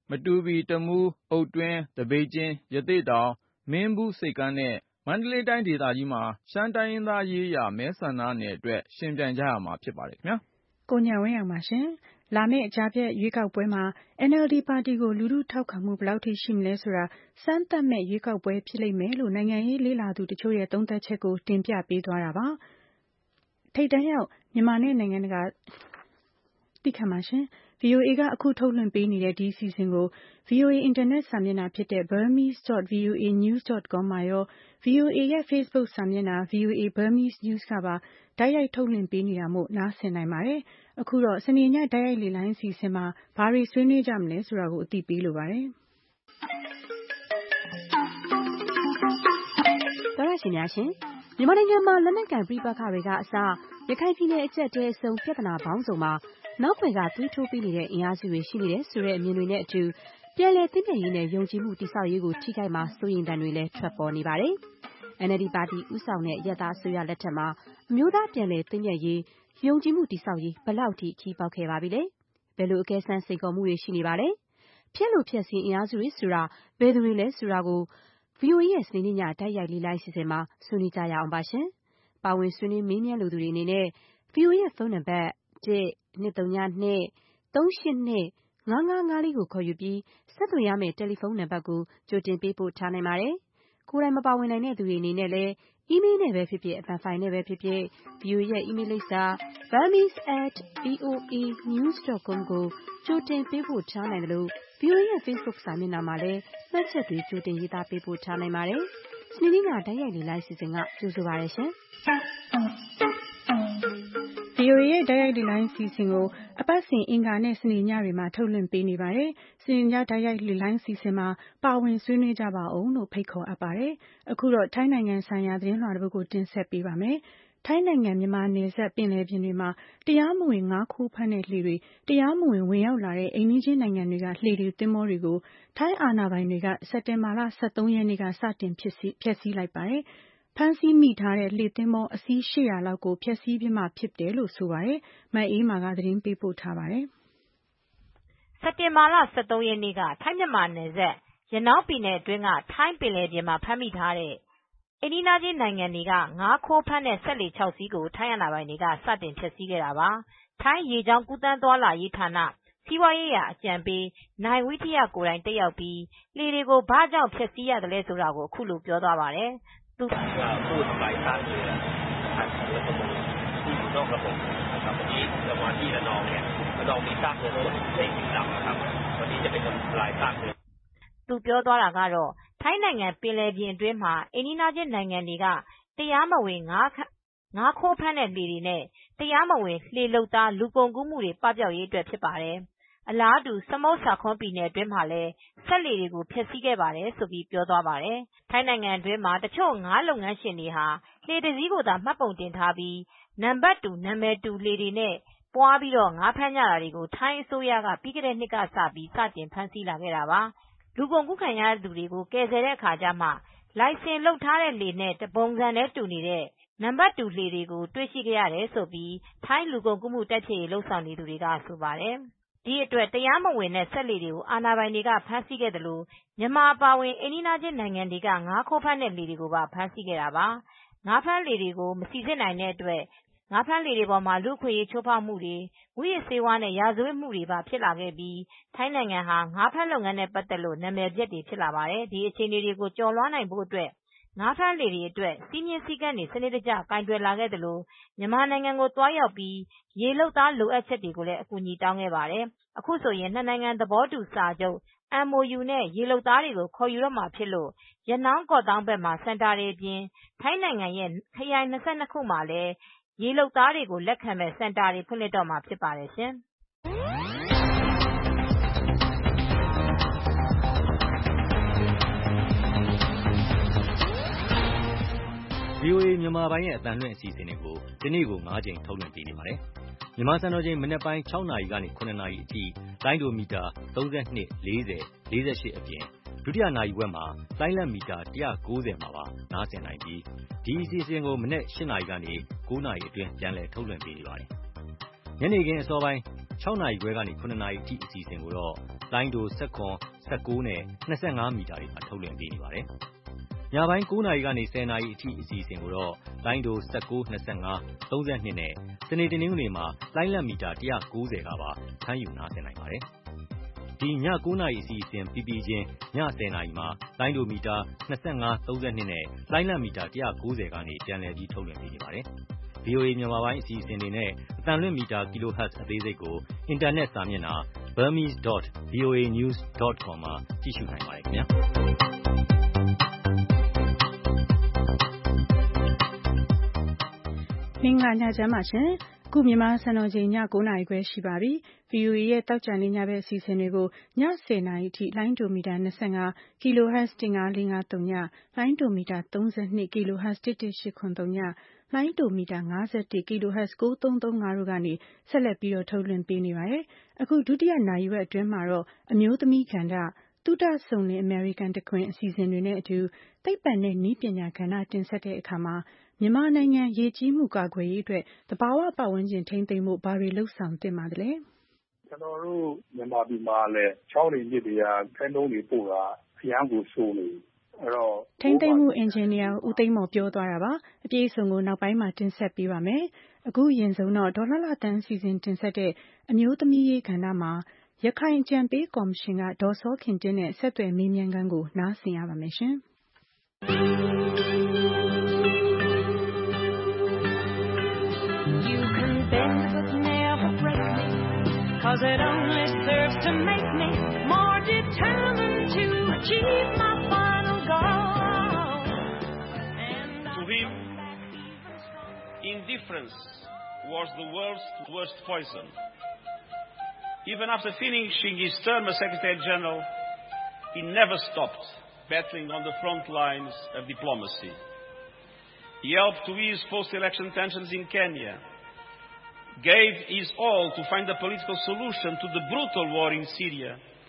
မတူပီတမူးအုတ်တွင်းသပိတ်ကျင်းရသေ့တောင်မင်းဘူးဆိပ်ကမ်းနဲ့မန္တလေးတိုင်းဒေသကြီးမှာရှမ်းတိုင်းရင်းသားရေးရာမဲဆန္ဒနယ်အတွက်ရှင်ပြိုင်ကြရမှာဖြစ်ပါတယ်ခင်ဗျာကိုညဝင်းအောင်ပါရှင်လာမယ့်ကြားဖြတ်ရွေးကောက်ပွဲမှာ NLD ပါတီကိုလူထုထောက်ခံမှုဘယ်လောက်ထိရှိမလဲဆိုတာစမ်းသပ်မဲ့ရွေးကောက်ပွဲဖြစ်လိမ့်မယ်လို့နိုင်ငံရေးလေ့လာသူတချို့ရဲ့သုံးသပ်ချက်ကိုတင်ပြပေးသွားတာပါထိပ်တန်းရောက်မြန်မာနဲ့နိုင်ငံတကာတိခတ်ပါရှင် VOA ကအခုထုတ်လွှင့်ပေးနေတဲ့ဒီစီစဉ်ကို VOA အင်တာနက်စာမျက်နှာဖြစ်တဲ့ burmese.voanews.com မှာရော VOA ရဲ့ Facebook စာမျက်နှာ VOA Burmese News ကပါတိုက်ရိုက်ထုတ်လွှင့်ပေးနေတာမို့နားဆင်နိုင်ပါတယ်။အခုတော့စနေညတိုက်ရိုက်လေလိုင်းအစီအစဉ်မှာဘာတွေဆွေးနွေးကြမလဲဆိုတာကိုအသိပေးလိုပါတယ်။သောရရှင်များရှင်မြန်မာနိုင်ငံမှာလက်နက်ကိုင်ပြပခါတွေကအစရခိုင်ပြည်နယ်အကျပ်တဲအစုံပြဿနာပေါင်းစုံမှာနောက်ွယ်ကသွေးထိုးပေးနေတဲ့အင်အားစုတွေရှိနေတယ်ဆိုတဲ့အမြင်တွေနဲ့အတူပြည်လဲသိမြင်ရေးနဲ့ယုံကြည်မှုတိဆောက်ရေးကိုထိခိုက်မှာစိုးရိမ်တံတွေလည်းထွက်ပေါ်နေပါတယ်။ NLD ပါတီဥဆောင်တဲ့ရက်သားအစိုးရလက်ထက်မှာအမျိုးသားပြည်လဲသိမြင်ရေးယုံကြည်မှုတိဆောက်ရေးဘယ်လောက်ထိခီးပေါက်ခဲ့ပါပြီလဲ။ဘယ်လိုအကဲဆန်းစိန်ခေါ်မှုတွေရှိနေပါလဲ။ဖြစ်လို့ဖြစ်စဉ်အင်အားစုတွေဆိုတာဘယ်သူတွေလဲဆိုတာကို VOA ရဲ့စနေနေ့ညတိုက်ရိုက်လေလိုင်းစီစဉ်မှာဆွေးနွေးကြရအောင်ပါရှင်။ပါဝင်ဆွေးနွေးမေးမြန်းလူသူတွေအနေနဲ့ VOA ရဲ့ဖုန်းနံပါတ် 1-232-382-5554ကိုခေါ်ယူပြီးဆက်သွယ်ရမယ့်တယ်လီဖုန်းနံပါတ်ကိုကြိုတင်ပေးပို့ထားနိုင်ပါတယ်။ကိုယ်တိုင်မပါဝင်နိုင်တဲ့သူတွေအနေနဲ့လည်းအီးမေးလ်နဲ့ပဲဖြစ်ဖြစ်အသံဖိုင်နဲ့ပဲဖြစ်ဖြစ် VOA ရဲ့အီးမေးလ်လိပ်စာ burmese@voanews.com ကိုကြိုတင်ပေးပို့ထားနိုင်တယ်လို့ VOA ရဲ့ Facebook စာမျက်နှာမှာလည်းမှတ်ချက်တွေကြိုတင်ရေးသားပေးပို့ထားနိုင်ပါတယ်။စနေနေ့ညတိုက်ရိုက်လေလိုင်းစီစဉ်ကကြိုဆိုပါရရှင်။ VOA ရဲ့တိုက်ရိုက်လေလိုင်းစီစဉ်ကိုအပတ်စဉ်အင်္ဂါနဲ့စနေညတွေမှာထုတ်လွှင့်ပေးနေပါတယ်။စနေညတိုက်ရိုက်လေလိုင်းစီစဉ်မှာပါဝင်ဆွေးနွေးကြပါအောင်လို့ဖိတ်ခေါ်အပ်ပါတယ်။အခုတော့ထိုင်းနိုင်ငံဆိုင်ရာသတင်းလွှာတစ်ပုဒ်ကိုတင်ဆက်ပေးပါမယ်။ထိုင်းနိုင်ငံမြန်မာနယ်စပ်ပင်လယ်ပြင်တွေမှာတရားမဝင်ငါးခိုးဖမ်းတဲ့လှေတွေတရားမဝင်ဝင်ရောက်လာတဲ့အိမ်နီးချင်းနိုင်ငံတွေကလှေတွေသင်္ဘောတွေကိုထိုင်းအာဏာပိုင်တွေကစက်တင်ဘာလ13ရက်နေ့ကစတင်ဖျက်ဆီးလိုက်ပါတယ်။ဖမ်းဆီးမိထားတဲ့လှေသင်္ဘောအစီး800လောက်ကိုဖျက်ဆီးပြမှဖြစ်တယ်လို့ဆိုပါတယ်။မအေးမာကသတင်းပေးပို့ထားပါတယ်။စက်တင်ဘာလ13ရက်နေ့ကထိုင်းမြန်မာနယ်စပ်ရနောင်းပြည်နယ်အတွင်းကထိုင်းပင်လယ်ပြင်မှာဖမ်းမိထားတဲ့အိန္ဒိယချင်းနိုင်ငံတွေကငါးခိုးဖမ်းတဲ့စက်လှေ6စီးကိုထိုင်းအာဏာပိုင်တွေကစတင်ဖျက်ဆီးခဲ့တာပါ။ထိုင်းရေကြောင်းကူးသန်းသွားလာရေးဌာနစီးပွားရေးရာအကြံပေးနိုင်ဝိထယကိုယ်တိုင်တက်ရောက်ပြီးလှေတွေကိုဘာကြောင့်ဖျက်ဆီးရသလဲဆိုတာကိုအခုလိုပြောသွားပါတယ်။သူพูดไปตามเรือนะครับเรือประมงที่อยู่นอกระบบนะครับวันนี้จะมาที่ระนองเนี่ยระนองมีซากเรือทั้งหมด4ลำนะครับวันนี้จะเป็นคนทลายซากเรือသူပြောသွားတာကတော့ထိုင်းနိုင်ငံပင်လယ်ပြင်အတွင်းမှာအိန္ဒိယချင်းနိုင်ငံတွေကတရားမဝင်ငါးခိုးဖမ်းတဲ့လှေတွေနဲ့တရားမဝင်လှေလုပ်သားလူကုန်ကူးမှုတွေပပျောက်ရေးအတွက်ဖြစ်ပါတယ်။အလားတူစမုတ်ဆာခွန်းပြည်နယ်အတွင်းမှာလည်းဆက်လှေတွေကိုဖျက်ဆီးခဲ့ပါတယ်ဆိုပြီးပြောသွားပါတယ်။ထိုင်းနိုင်ငံအတွင်းမှာတချို့ငါးလုပ်ငန်းရှင်တွေဟာလှေတစ်စီးကိုသာမှတ်ပုံတင်ထားပြီးနံပါတ်တူနာမည်တူလှေတွေနဲ့ပွားပြီးငါးဖမ်းကြတာတွေကိုထိုင်းအစိုးရကပြီးခဲ့တဲ့နှစ်ကစပြီးစတင်ဖမ်းဆီးလာခဲ့တာပါ။လူကုန်ကူးခံရသူတွေကိုကယ်ဆယ်တဲ့အခါကျမှလိုင်စင်လုပ်ထားတဲ့လှေနဲ့တပုံစံနဲ့တူနေတဲ့နံပါတ်တူလှေတွေကိုတွေ့ရှိခဲ့ရတယ်ဆိုပြီးထိုင်းလူကုန်ကူးမှုတိုက်ဖျက်ရေးလှုပ်ဆောင်နေသူတွေကဆိုပါတယ်။ဒီအတွက်တရားမဝင်တဲ့စက်လှေတွေကိုအာဏာပိုင်တွေကဖမ်းဆီးခဲ့တယ်လို့မြန်မာအပါအဝင်အိန္ဒိယချင်းနိုင်ငံတွေကငါးခိုးဖမ်းတဲ့လှေတွေကိုပါဖမ်းဆီးခဲ့တာပါ။ငါးဖမ်းလှေတွေကိုမစီစစ်နိုင်တဲ့အတွက်ငါးဖမ်းလှေတွေပေါ်မှာလူ့အခွင့်အရေးချိုးဖောက်မှုတွေမူးယစ်ဆေးဝါးနဲ့ရာဇဝတ်မှုတွေပါဖြစ်လာခဲ့ပြီးထိုင်းနိုင်ငံဟာငါးဖမ်းလုပ်ငန်းနဲ့ပတ်သက်လို့နာမည်ပျက်တွေဖြစ်လာပါတယ်။ဒီအခြေအနေတွေကိုကျော်လွှားနိုင်ဖို့အတွက်ငါးဖမ်းလှေတွေအတွက်စည်းမျဉ်းစည်းကမ်းတွေစနစ်တကျကင်တွယ်လာခဲ့သလိုမြန်မာနိုင်ငံကိုသွားရောက်ပြီးရေလုပ်သားလိုအပ်ချက်တွေကိုလည်းအကူအညီတောင်းခဲ့ပါတယ်။အခုဆိုရင်နှစ်နိုင်ငံသဘောတူစာချုပ် MOU နဲ့ရေလုပ်သားတွေကိုခေါ်ယူတော့မှာဖြစ်လို့ရနောင်းကော့သောင်းဘက်မှာစင်တာတွေအပြင်ထိုင်းနိုင်ငံရဲ့ခရိုင်22ခုမှာလည်းရေလုပ်သားတွေကိုလက်ခံမဲ့စင်တာတွေဖွင့်လှစ်တော့မှာဖြစ်ပါတယ်ရှင်။ VOA မြန်မာပိုင်းရဲ့အသံလွှင့်အစီအစဉ်တွေကိုဒီနေ့ကို9ကြိမ်ထုတ်လွှင့်ပေးနေပါတယ်။မြန်မာစံတော်ချိန်မနက်ပိုင်း6နာရီကနေ9နာရီအထိလိုင်းဒိုမီတာ32 40 48အပြင်ဒုတိယနာရီဝက်မှာလိုင်းလက်မီတာ190မှာပါနားဆင်နိုင်ပြီးဒီအစီအစဉ်ကိုမနက်8နာရီကနေ9နာရီအတွင်းပြန်လည်ထုတ်လွှင့်ပေးနေပါတယ်။ညနေခင်းအစောပိုင်း6 နာရီခွဲကနေ9 နာရီအထိအစီအစဉ်ကိုတော့လိုင်းဒို17 19နဲ့25မီတာတွေမှာထုတ်လွှင့်ပေးနေပါတယ်။ညပိုင်း9 နာရီကနေ10 နာရီအထိအစီအစဉ်ကိုတော့လိုင်းဒို19 25 32နဲ့စနေတနင်္ဂနွေမှာလိုင်းလတ်မီတာ190ကပါဖမ်းယူနားဆင်နိုင်ပါတယ်။ဒီည9 နာရီအစီအစဉ်ပြီးချင်းည10 နာရီမှာလိုင်းဒိုမီတာ25 32နဲ့လိုင်းလတ်မီတာ190ကနေပြန်လည်ပြီးထုတ်လွှင့်ပေးနေပါတယ်။ VOA မြန်မာပိုင်းအစီအစဉ်တွေနဲ့အသံလွှင့်မီတာ kilohertz အသေးစိတ်ကိုအင်တာနက်စာမျက်နှာ burmese.voanews.com မှာကြည့်ရှုနိုင်ပါတယ်ခင်ဗျာ။မင်္ဂလာညချမ်းပါရှင်။အခုမြန်မာစံတော်ချိန်ည9 နာရီခွဲရှိပါပြီ။ VOA ရဲ့တောက်ကြနေညဘက်အစီအစဉ်တွေကိုည10 နာရီအထိလိုင်းဒိုမီတာ25 kHz 15553ညလိုင်းဒိုမီတာ32 kHz 11883ညလိုင်းဒိုမီတာ51 kHz 9335တို့ကနေဆက်လက်ပြီးတော့ထုတ်လွှင့်ပေးနေပါတယ်။အခုဒုတိယနာရီဝက်အတွင်းမှာတော့အမျိုးသမီးကဏ္ဍသုတဆုံလင်အမေရိကန်တခွင်အစီအစဉ်တွေနဲ့အတူသိပ္ပံနဲ့နည်းပညာကဏ္ဍတင်ဆက်တဲ့အခါမှာမြန်မာနိုင်ငံရေကြီးမှုကာကွယ်ရေးအတွက်သဘာဝပတ်ဝန်းကျင်ထိန်းသိမ်းဖို့ဘာတွေလှုပ်ဆောင်သင့်ပါသလဲ။ကျွန်တော်တို့မြန်မာပြည်မှာလည်းချောင်းတွေမြစ်တွေကဖဲနှုံးတွေပို့တာအရန်ကိုဆိုးနေအဲ့တော့ထိန်းသိမ်းမှုအင်ဂျင်နီယာဦးသိန်းမော်ပြောသွားတာပါအပြည့်အစုံကိုနောက်ပိုင်းမှာတင်ဆက်ပေးပါမယ်အခုရင်ဆုံးတော့ဒေါ်လှလှတန်းစီစဉ်တင်ဆက်တဲ့အမျိုးသမီးရေးကဏ္ဍမှာရခိုင်အကြံပေးကော်မရှင်ကဒေါ်စောခင်တင်းနဲ့ဆက်သွယ်မေးမြန်းခန်းကိုနားဆင်ရပါမယ်ရှင် Cause it only serves to make me more determined to achieve my final goal. To him, indifference was the world's worst poison. Even after finishing his term as Secretary General, he never stopped battling on the front lines of diplomacy. He helped to ease post-election tensions in Kenya, gave his all to find a political solution to the brutal war in Syria,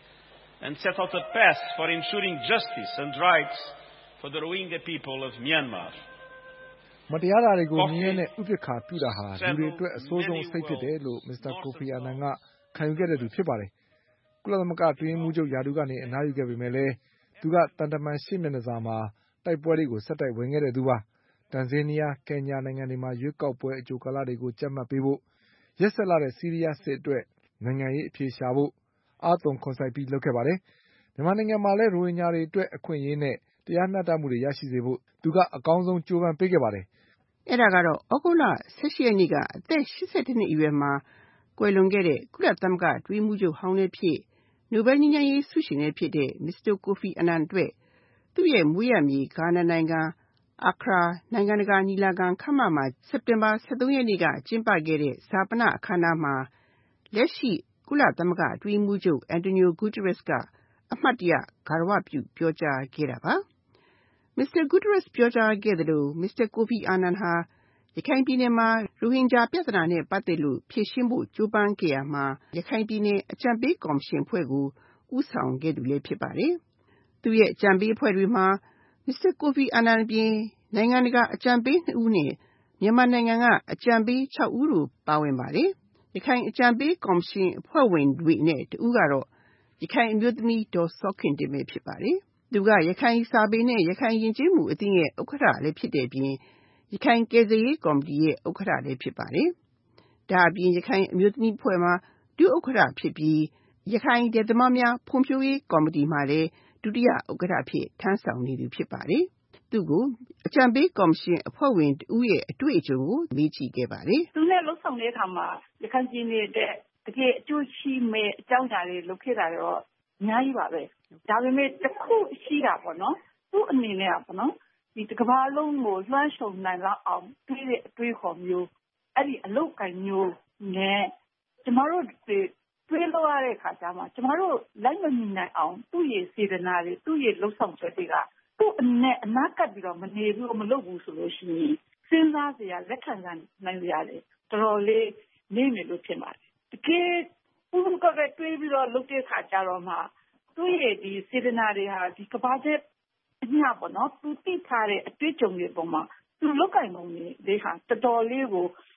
and set out a path for ensuring justice and rights for the Rohingya people of Myanmar. မတရားတာတွေကိုမြင်နဲ့ဥပက္ခပြုတာဟာလူတွေအတွက်အဆိုးဆုံးစိတ်ဖြစ်တယ်လို့မစ္စတာကိုဖီအာနန်ကခံယူခဲ့တဲ့သူဖြစ်ပါတယ်။ကုလသမဂ္ဂတွင်းမှုချုပ်ယာဒူကနေအနားယူခဲ့ပေမဲ့လည်းသူကတန်တမန်ရှေ့မျက်နှာစာမှာတိုက်ပွဲတွေကိုဆက်တိုက်ဝင်ခဲ့တဲ့သူပါ။တန်ဇေးနီးယား၊ကင်ညာနိုင်ငံတွေမှာရွေးကောက်ပွဲအကြိုကာလတွေကိုကြက်မှတ်ပေးဖို့ရက်ဆက်လာတဲ့ဆီးရီးယားစစ်အတွက်နိုင်ငံရေးအဖြေရှာဖို့အားသွန်ခွန်စိုက်ပြီးလုပ်ခဲ့ပါတယ်။မြန်မာနိုင်ငံမှာလည်းရိုဟင်ဂျာတွေအတွက်အခွင့်အရေးနဲ့တရားမျှတမှုတွေရရှိစေဖို့သူကအကောင်းဆုံးကြိုးပမ်းပေးခဲ့ပါတယ်။အဲ့ဒါကတော့ဩဂုတ်လ18ရက်နေ့ကအသက်82နှစ်အရွယ်မှာကွယ်လွန်ခဲ့တဲ့ကုလသမဂ္ဂတွင်းမှုချုပ်ဟောင်းလည်းဖြစ်နိုဘယ်ငြိမ်းချမ်းရေးဆုရှင်လည်းဖြစ်တဲ့မစ္စတာကိုဖီအာနန်အတွက်သူ့ရဲ့မွေးရမြေဂါနာနိုင်ငံအခရာနိုင်ငံတကာညီလာခံခမ်းမမှာစက်တင်ဘာ23ရက်နေ့ကကျင်းပခဲ့တဲ့ဇာပနအခမ်းအနားမှာလက်ရှိကုလသမဂ္ဂအတွင်းမှုချုပ်အန်တိုနီယိုဂူတရက်စ်ကအမှတ်တရဂါရဝပြုပြောကြားခဲ့တာပါမစ္စတာဂူတရက်စ်ပြောကြားခဲ့သလိုမစ္စတာကိုဖီအာနန်ဟာရခိုင်ပြည်နယ်မှာရိုဟင်ဂျာပြဿနာနဲ့ပတ်သက်လို့ဖြေရှင်းဖို့ကြိုးပမ်းခဲ့ရမှာရခိုင်ပြည်နယ်အကြံပေးကော်မရှင်ဖွဲ့ကိုဦးဆောင်ခဲ့သူလည်းဖြစ်ပါတယ်သူရဲ့အကြံပေးအဖွဲ့တွေမှာမစ္စတာကိုဖီအာနန်အပြင်နိုင်ငံတကာအကြံပေး2ဦးနဲ့မြန်မာနိုင်ငံကအကြံပေး6ဦးတို့ပါဝင်ပါတယ်။ရခိုင်အကြံပေးကော်မရှင်အဖွဲ့ဝင်တွေနဲ့တဦးကတော့ရခိုင်အမျိုးသမီးဒေါ်စောခင်တင်ပဲဖြစ်ပါတယ်။သူကရခိုင်စာပေနဲ့ရခိုင်ယဉ်ကျေးမှုအသင်းရဲ့ဥက္ကဋ္ဌလည်းဖြစ်တဲ့အပြင်ရခိုင်ကယ်ဆယ်ရေးကော်မတီရဲ့ဥက္ကဋ္ဌလည်းဖြစ်ပါတယ်။ဒါအပြင်ရခိုင်အမျိုးသမီးအဖွဲ့မှာဒုဥက္ကဋ္ဌဖြစ်ပြီးရခိုင်ဒေသများဖွံ့ဖြိုးရေးကော်မတီမှာလည်းဒုတိယဥက္ကဋ္ဌဖြစ်ထမ်းဆောင်နေသူဖြစ်ပါတယ်။သူကိုအကြံပေးကော်မရှင်အဖွဲ့ဝင်တဦးရဲ့အတွေ့အကြုံကိုမေးကြည့်ခဲ့ပါတယ်။သူနဲ့လှုပ်ဆောင်တဲ့အခါမှာရခိုင်ပြည်နယ်တဲ့တကယ်အကျိုးရှိမဲ့အကြောင်းအရာတွေလုပ်ခဲ့တာတော့အများကြီးပါပဲ။ဒါပေမဲ့တစ်ခုရှိတာပေါ့နော်။သူ့အနေနဲ့ပေါ့နော်ဒီတစ်ကမ္ဘာလုံးကိုလွှမ်းခြုံနိုင်လောက်အောင်တွေးတဲ့အတွေးခေါ်မျိုးအဲ့ဒီအလုပ်ကိုင်မျိုးနဲ့ကျမတို့တွေးလို့ရတဲ့အခါကျမှကျမတို့လိုက်မမြင်နိုင်အောင်သူ့ရဲ့စေတနာတွေသူ့ရဲ့လှုပ်ဆောင်ချက်တွေကသူ့နဲ့အနာကပ်ပြီးတော့မနေဘူးမလုပ်ဘူးဆိုလို့ရှိရင်စဉ်းစားစရာလက်ခံနိုင်ရတယ်တော်တော်လေးနေမယ်လို့ထင်ပါတယ်တကယ်ဥပဒေကတွေးပြီးတော့လုပ်တဲ့အခါကျတော့မှသူ့ရဲ့ဒီစေတနာတွေဟာဒီကဘာကျအညာပေါ့နော်သူသိထားတဲ့အတွေ့အကြုံတွေပုံမှာသူလောက်ကင်ပုံတွေဟာတော်တော်လေးကိုအစ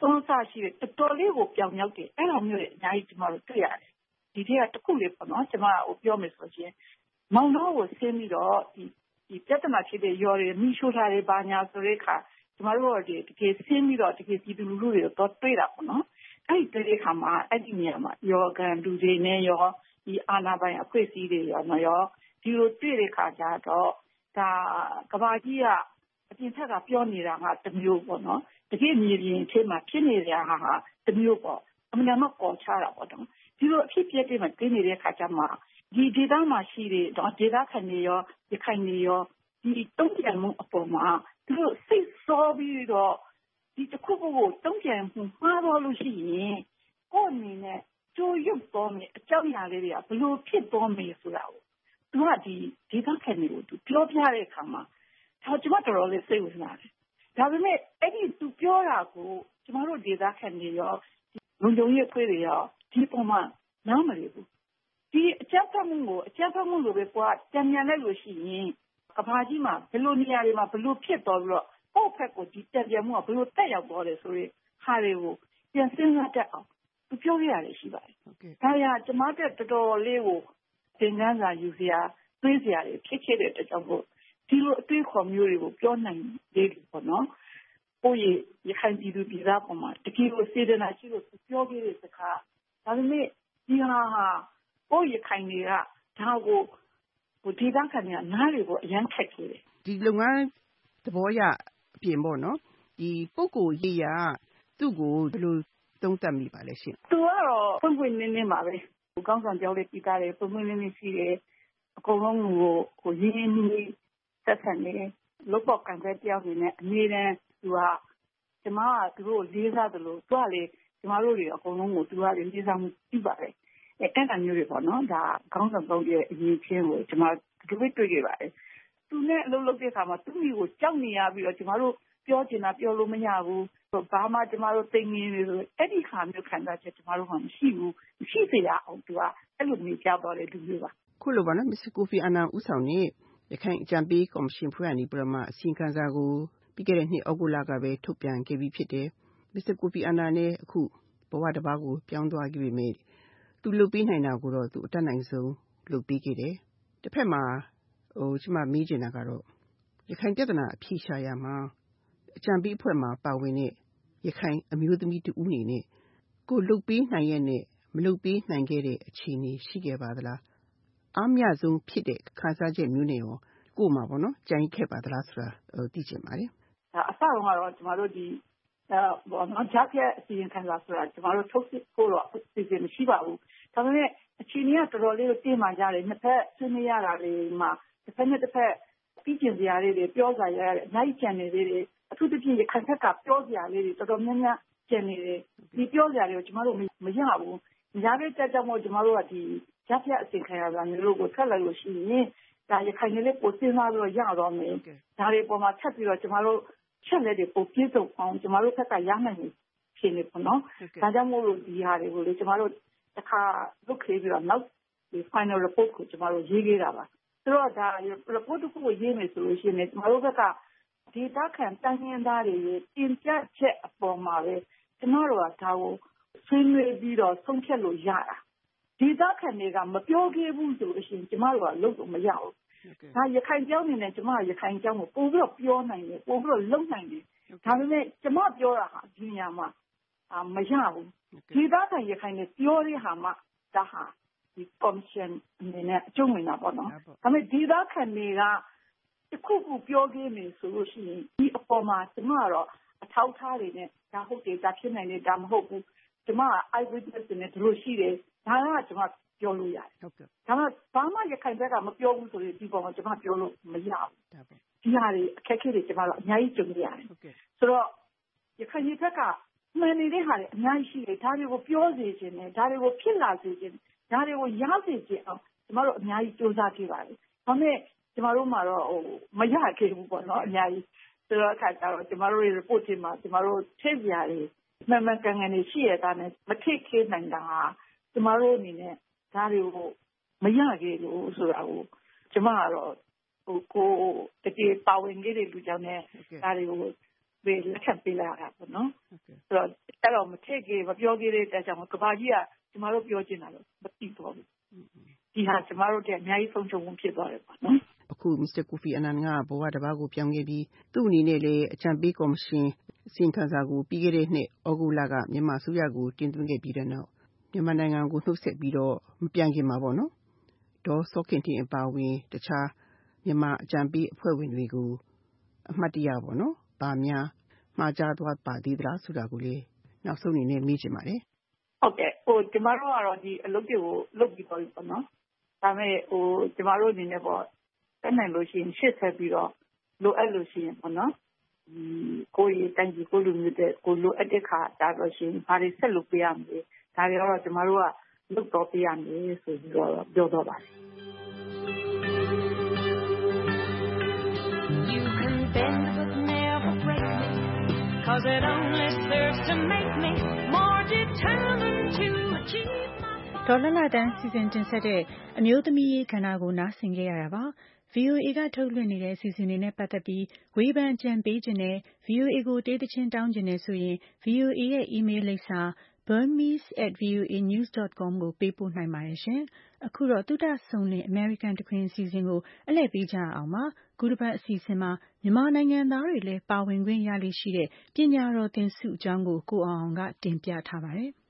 စွမ်းစားရှိတဲ့တော်တော်လေးကိုပြောင်မြောက်တယ်အဲ့လိုမျိုးတွေအများကြီးကျမတို့တွေ့ရတယ်ဒီထက်ကတစ်ခုလေးပေါ့နော်ကျမပြောမယ်ဆိုရင်မောင်နှောကိုဆင်းပြီးတော့ဒီပြဿနာဖြစ်တဲ့ရော်တွေမိရှို့ထားတဲ့ဘာညာဆိုတဲ့အခါကျမတို့တကယ်ဆင်းပြီးတော့တကယ်ပြည်သူလူထုတွေကိုတော့တွေ့တာပေါ့နော်အဲ့ဒီအခါမှာအဲ့ဒီနေရာမှာယောဂန်လူတွေနဲ့ရောဒီအာဏာပိုင်အဖွဲ့အစည်းတွေရောဒီလိုတွေ့တဲ့အခါကျတော့ဒါကဘာကြီးကအပြင်ထက်ကပြောနေတာကတစ်မျိုးပေါ့နော်တကယ်မြေပြင်အထက်မှာဖြစ်နေတဲ့ဟာတစ်မျိုးပေါ့အမှန်တမ်းပေါ်ချတာပေါ့နော်ဒီလိုအဖြစ်ပြတဲ့မှာတွေ့နေတဲ့အခါကျမှဒီဒေသမှာရှိတဲ့ဒေသခံတွေရောရခိုင်တွေရောဒီတုံ့ပြန်မှုအပေါ်မှာသူတို့စိတ်ဆောပြီးတော့ဒီတစ်ခုကိုတုံ့ပြန်မှုမှားတော့လို့ရှိရင်ကိုယ်အနေနဲ့ကြိုးရုပ်တော်မယ်အကြောင်းအရာလေးတွေကဘလို့ဖြစ်တော်မယ်ဆိုတာကိုသူကဒီဒေသခံတွေကိုသူပြောပြတဲ့အခါမှာဒါကျမတော်တော်လေးစိတ်ဝင်စားတယ်ဒါပေမဲ့အဲ့ဒီသူပြောတာကိုကျမတို့ဒေသခံတွေရောလုံခြုံရေးအဖွဲ့တွေရောဒီပုံမှန်နားမလည်ဘူးဒီအကြမ်းဖက်မှုလိုပဲကွာတံမြန်လိုက်လို့ရှိရင်ကဘာကြီးမှာဘယ်လိုနေရာတွေမှာဘယ်လိုဖြစ်တော်ပြီးတော့ပေါ့ဖက်ကိုဒီတံပြန်မှုကဘယ်လိုတက်ရောက်သွားတယ်ဆိုရင်ဟာတွေကိုပြန်စဉ်းစားတတ်အောင်သူပြောရရတယ်ရှိပါတယ်ဒါရကျမတို့တော်တော်လေးကိုသင်ခန်းစာယူစရာတွေးစရာတွေဖြစ်ခဲ့တဲ့အတွက်ကြောင့်မို့ဒီလိုအတွေးခေါ်မျိုးတွေကိုပြောနိုင်သေးတယ်ပေါ့နော်ကိုယ့်ရခိုင်ပြည်သူပြည်သားပေါ်မှာတကယ်ကိုစေတနာရှိလို့ပြောခဲ့တဲ့စကားဒါပေမဲ့ဒီဟာကိုယ့်ရခိုင်တွေကဒါကိုဒေသခံတွေကနားတွေကိုအရန်ခက်ခဲ့တယ်ဒီလုပ်ငန်းသဘောရအပြင်ပေါ့နော်ဒီပုဂ္ဂိုလ်ရေးရသူ့ကိုဘယ်လိုသုံးသပ်မိပါလဲရှင်သူကတော့ဖွင့်ဖွင့်နင်းပါပဲကောင်းဆောင်ကြောင်းလေးပြီးသားတယ်ဖွင့်ဖွင့်နင်းရှိတယ်အကုန်လုံးကိုရင်းနှီးဆက်ဆံနေလုပ်ပေါက်ကန်တဲ့တယောက်နေနဲ့အမြဲတမ်းသူကကျမကသူတို့လေးစားတယ်လို့သူကလေကျမတို့တွေအကုန်လုံးကိုသူကလေးစားမှုပြီးပါတယ်အဲ့ဒါမျိုးတွေပေါ့နော်ဒါခေါင်းဆောင်ကောင်းရဲ့အရေးချင်းကိုကျမတို့တွေ့ခဲ့ပါတယ်သူနဲ့အလုပ်လုပ်တဲ့အခါမှာသူ့မိကိုကြောက်နေရပြီးတော့ကျမတို့ပြောချင်တာပြောလို့မရဘူးဘာမှကျမတို့သိနေတယ်ဆိုအဲ့ဒီခါမျိုးခံစားချက်ကျမတို့မှမရှိဘူးမရှိစေရအောင်သူကအဲ့လိုနေကြတော့လေလူမျိုးပါခုလိုပါနော်မစ္စကိုဖီအာနန်ဦးဆောင်နေရခိုင်အကြံပေးကော်မရှင်ဖွဲ့အနေပြီးတော့မှအစီရင်ခံစာကိုပြီးခဲ့တဲ့နှစ်ဩဂုတ်လကပဲထုတ်ပြန်ခဲ့ပြီးဖြစ်တယ်မစ္စကိုဖီအာနန်နဲ့အခုဘဝတစ်ပါးကိုပြောင်းသွားခဲ့ပြီမြေသူလုပ်ပေးနိုင်တာကိုတော့သူအတတ်နိုင်ဆုံးလုပ်ပေးခဲ့တယ်တစ်ဖက်မှာကျမမေးချင်တာကတော့ရခိုင်ပြဿနာအဖြေရှာရမှာအကြံပေးအဖွဲ့မှာပါဝင်တဲ့ရခိုင်အမျိုးသမီးတူဦးနေနဲ့ကိုလုပ်ပေးနိုင်ရဲ့နဲ့မလုပ်ပေးနိုင်ခဲ့တဲ့အခြေအနေရှိခဲ့ပါသလားအားမရဆုံးဖြစ်တဲ့ခါစားချက်မျိုးနဲ့ရောကို့မှာပေါ့နော်ကြိုင်ခဲ့ပါသလားဆိုတာသိချင်ပါတယ်အစတုန်းကတော့ကျမတို့ဒီပေါ့နော်ဂျာပြအစီရင်ခံစာဆိုတာကျမတို့ထုတ်ဖို့တော့အစီအစဉ်မရှိပါဘူးဒါပေမဲ့အခြေအနေကတော်တော်လေးတင်းမာကြတယ်နှစ်ဖက်ဆွေးနွေးရတာတွေမှာတစ်ဖက်နဲ့တစ်ဖက်ပြီးကျင်စရာလေးတွေပြောစရာရတယ်အများကြီးကြံနေသေးတယ်အထူးသဖြင့်ရခိုင်ဘက်ကပြောစရာလေးတွေတော်တော်များများကျန်နေတယ်ဒီပြောစရာတွေကိုကျမတို့မရဘူးညာဘက်ကြောင့်မို့ကျမတို့ကဒီဂျာပြအစီရင်ခံစာမျိုးကိုဆက်လိုက်လို့ရှိရင်ဒါရခိုင်လေးပိုစဉ်းစားပြီးတော့ရတော့မယ်ဒါတွေပေါ်မှာဆက်ပြီးတော့ကျမတို့ချက်လက်တွေပိုပြည့်စုံအောင်ကျမတို့ဘက်ကရနိုင်ပြီဖြစ်နေပေါ့နော်ဒါကြောင့်မို့လို့ဒီဟာတွေကိုလေကျမတို့တစ်ခါလုပ်ခဲ့ပြီးတော့နောက်ဒီ final report ကိုကျမတို့ရေးခဲ့တာပါဆိုတော့ဒါ report တစ်ခုကိုရေးမယ်ဆိုလို့ရှိရင်ကျမတို့ဘက်ကဒေသခံတိုင်းရင်းသားတွေရဲ့တင်ပြချက်အပေါ်မှာပဲကျမတို့ကဒါကိုဆွေးနွေးပြီးတော့ဆုံးဖြတ်လို့ရတာဒေသခံတွေကမပြောခဲ့ဘူးဆိုလို့ရှိရင်ကျမတို့ကလုပ်လို့မရဘူးဒါရခိုင်ကျောင်းနေနဲ့ကျမရခိုင်ကျောင်းကိုပို့ပြီးတော့ပြောနိုင်တယ်ပို့ပြီးတော့လုပ်နိုင်တယ်ဒါပေမဲ့ကျမပြောတာဟာဒီနေရာမှာမရဘူးဒေသခံရခိုင်နဲ့ပြောတဲ့ဟာမှဒါဟာဒီ commission အနေနဲ့အကျုံးဝင်တာပေါ့နော်ဒါပေမဲ့ဒေသခံတွေကတခုခုပြောခဲ့မယ်ဆိုလို့ရှိရင်ဒီအပေါ်မှာကျမကတော့အထောက်ထားတွေနဲ့ဒါဟုတ်တယ်ဒါဖြစ်နိုင်တယ်ဒါမဟုတ်ဘူးကျမက eye witness တွေနဲ့ဒီလိုရှိတယ်ဒါကကျမပြောလို့ရတယ်ဒါပေမဲ့ဘာမှရခိုင်ဘက်ကမပြောဘူးဆိုရင်ဒီပေါ်မှာကျမပြောလို့မရဘူးဒီဟာတွေအခက်အခဲတွေကျမတို့အများကြီးကြုံရတယ်ဆိုတော့ရခိုင်ဘက်ကမှန်နေတဲ့ဟာတွေအများကြီးရှိတယ်ဒါတွေကိုပြောစေခြင်းနဲ့ဒါတွေကိုဖြစ်လာစေခြင်းဒါတွေကိုရစေခြင်းအောင်ကျမတို့အများကြီးစူးစမ်းခဲ့ပါတယ်ဒါပေမဲ့ကျမတို့မှာတော့မရခဲ့ဘူးပေါ့နော်အများကြီးဆိုတော့အခါကျတော့ကျမတို့ရဲ့ report တွေမှာကျမတို့ထည့်စရာတွေမှန်မှန်ကန်ကန်နေရှိရတာနဲ့မထည့်ခဲ့နိုင်တာဟာကျမတို့အနေနဲ့ဒါတွေကိုမရခဲ့လို့ဆိုတာကိုကျမကတော့ကိုတကယ်ပါဝင်ခဲ့တဲ့လူကြောင့်နဲ့ဒါတွေကိုပဲလက်ခံပေးလိုက်ရတာပေါ့နော်ဆိုတော့အဲ့တော့မထည့်ကြမပြောကြတဲ့အတွက်ကြောင့်ကဘာကြီးကကျမတို့ပြောချင်တာလို့မသိတော့ဘူးဒီဟာကျမတို့တဲ့အများကြီးဆုံးရှုံးမှုဖြစ်သွားတယ်ပေါ့နော်အခု Mr. Kofi Annan ကဘဝတစ်ပါးကိုပြောင်းခဲ့ပြီးသူ့အနေနဲ့လည်းအကြံပေးကော်မရှင်အစီရင်ခံစာကိုပြီးခဲ့တဲ့နှစ်ဩဂုတ်လကမြန်မာအစိုးရကိုတင်သွင်းခဲ့ပြီးတဲ့နောက်မြန်မာနိုင်ငံကိုနှုတ်ဆက်ပြီးတော့မပြန်ခင်မှာပေါ့နော်ဒေါ်စောခင်တင်အပါအဝင်တခြားမြန်မာအကြံပေးအဖွဲ့ဝင်တွေကိုအမှတ်တရပေါ့နော်ဗာများမှားကြားသွားပါသေးသလားဆိုတာကိုလည်းနောက်ဆုံးအနေနဲ့မေးချင်ပါတယ်ဟုတ်ကဲ့ကျမတို့ကတော့ဒီအလုပ်တွေကိုလုပ်ပြီးတော့ပေါ့နော်ဒါပေမဲ့ကျမတို့အနေနဲ့ပေါ့တက်နိုင်လို့ရှိရင်ရှေ့ဆက်ပြီးတော့လိုအပ်လို့ရှိရင်ပေါ့နော်ကိုယ်ရတိုင်ကြီးကိုလူမျိုးတဲ့ကိုလိုအပ်တဲ့ခါဒါတော့ရှိရင်ဘာတွေဆက်လုပ်ပေးရမလဲဒါတွေတော့ကျမတို့ကလုပ်တော့ပေးရမယ်ဆိုပြီးတော့ပြောတော့ပါတယ် You can bend but never break me cause it only serves to make me more determined to achieve my ဒေါ်လလတန်းစီစဉ်တင်ဆက်တဲ့အမျိုးသမီးရေးကဏ္ဍကိုနားဆင်ခဲ့ရတာပါVOA ကထုတ်လွှင့်နေတဲ့အစီအစဉ်တွေနဲ့ပတ်သက်ပြီးဝေဖန်ကြံပေးခြင်းနဲ့ VOA ကိုတေးသချင်းတောင်းခြင်းနဲ့ဆိုရင် VOA ရဲ့ email လိပ်စာ burmese@voanews.com ကိုပေးပို့နိုင်ပါတယ်ရှင်။အခုတော့သုတဆုံလင် American တခွင်အစီအစဉ်ကိုအလှည့်ပေးကြအောင်ပါ။ခုတစ်ပတ်အစီအစဉ်မှာမြန်မာနိုင်ငံသားတွေလည်းပါဝင်ခွင့်ရလိမ့်ရှိတဲ့ပညာတော်သင်ဆုအကြောင်းကိုကိုအောင်ကတင်ပြထားပါတယ်။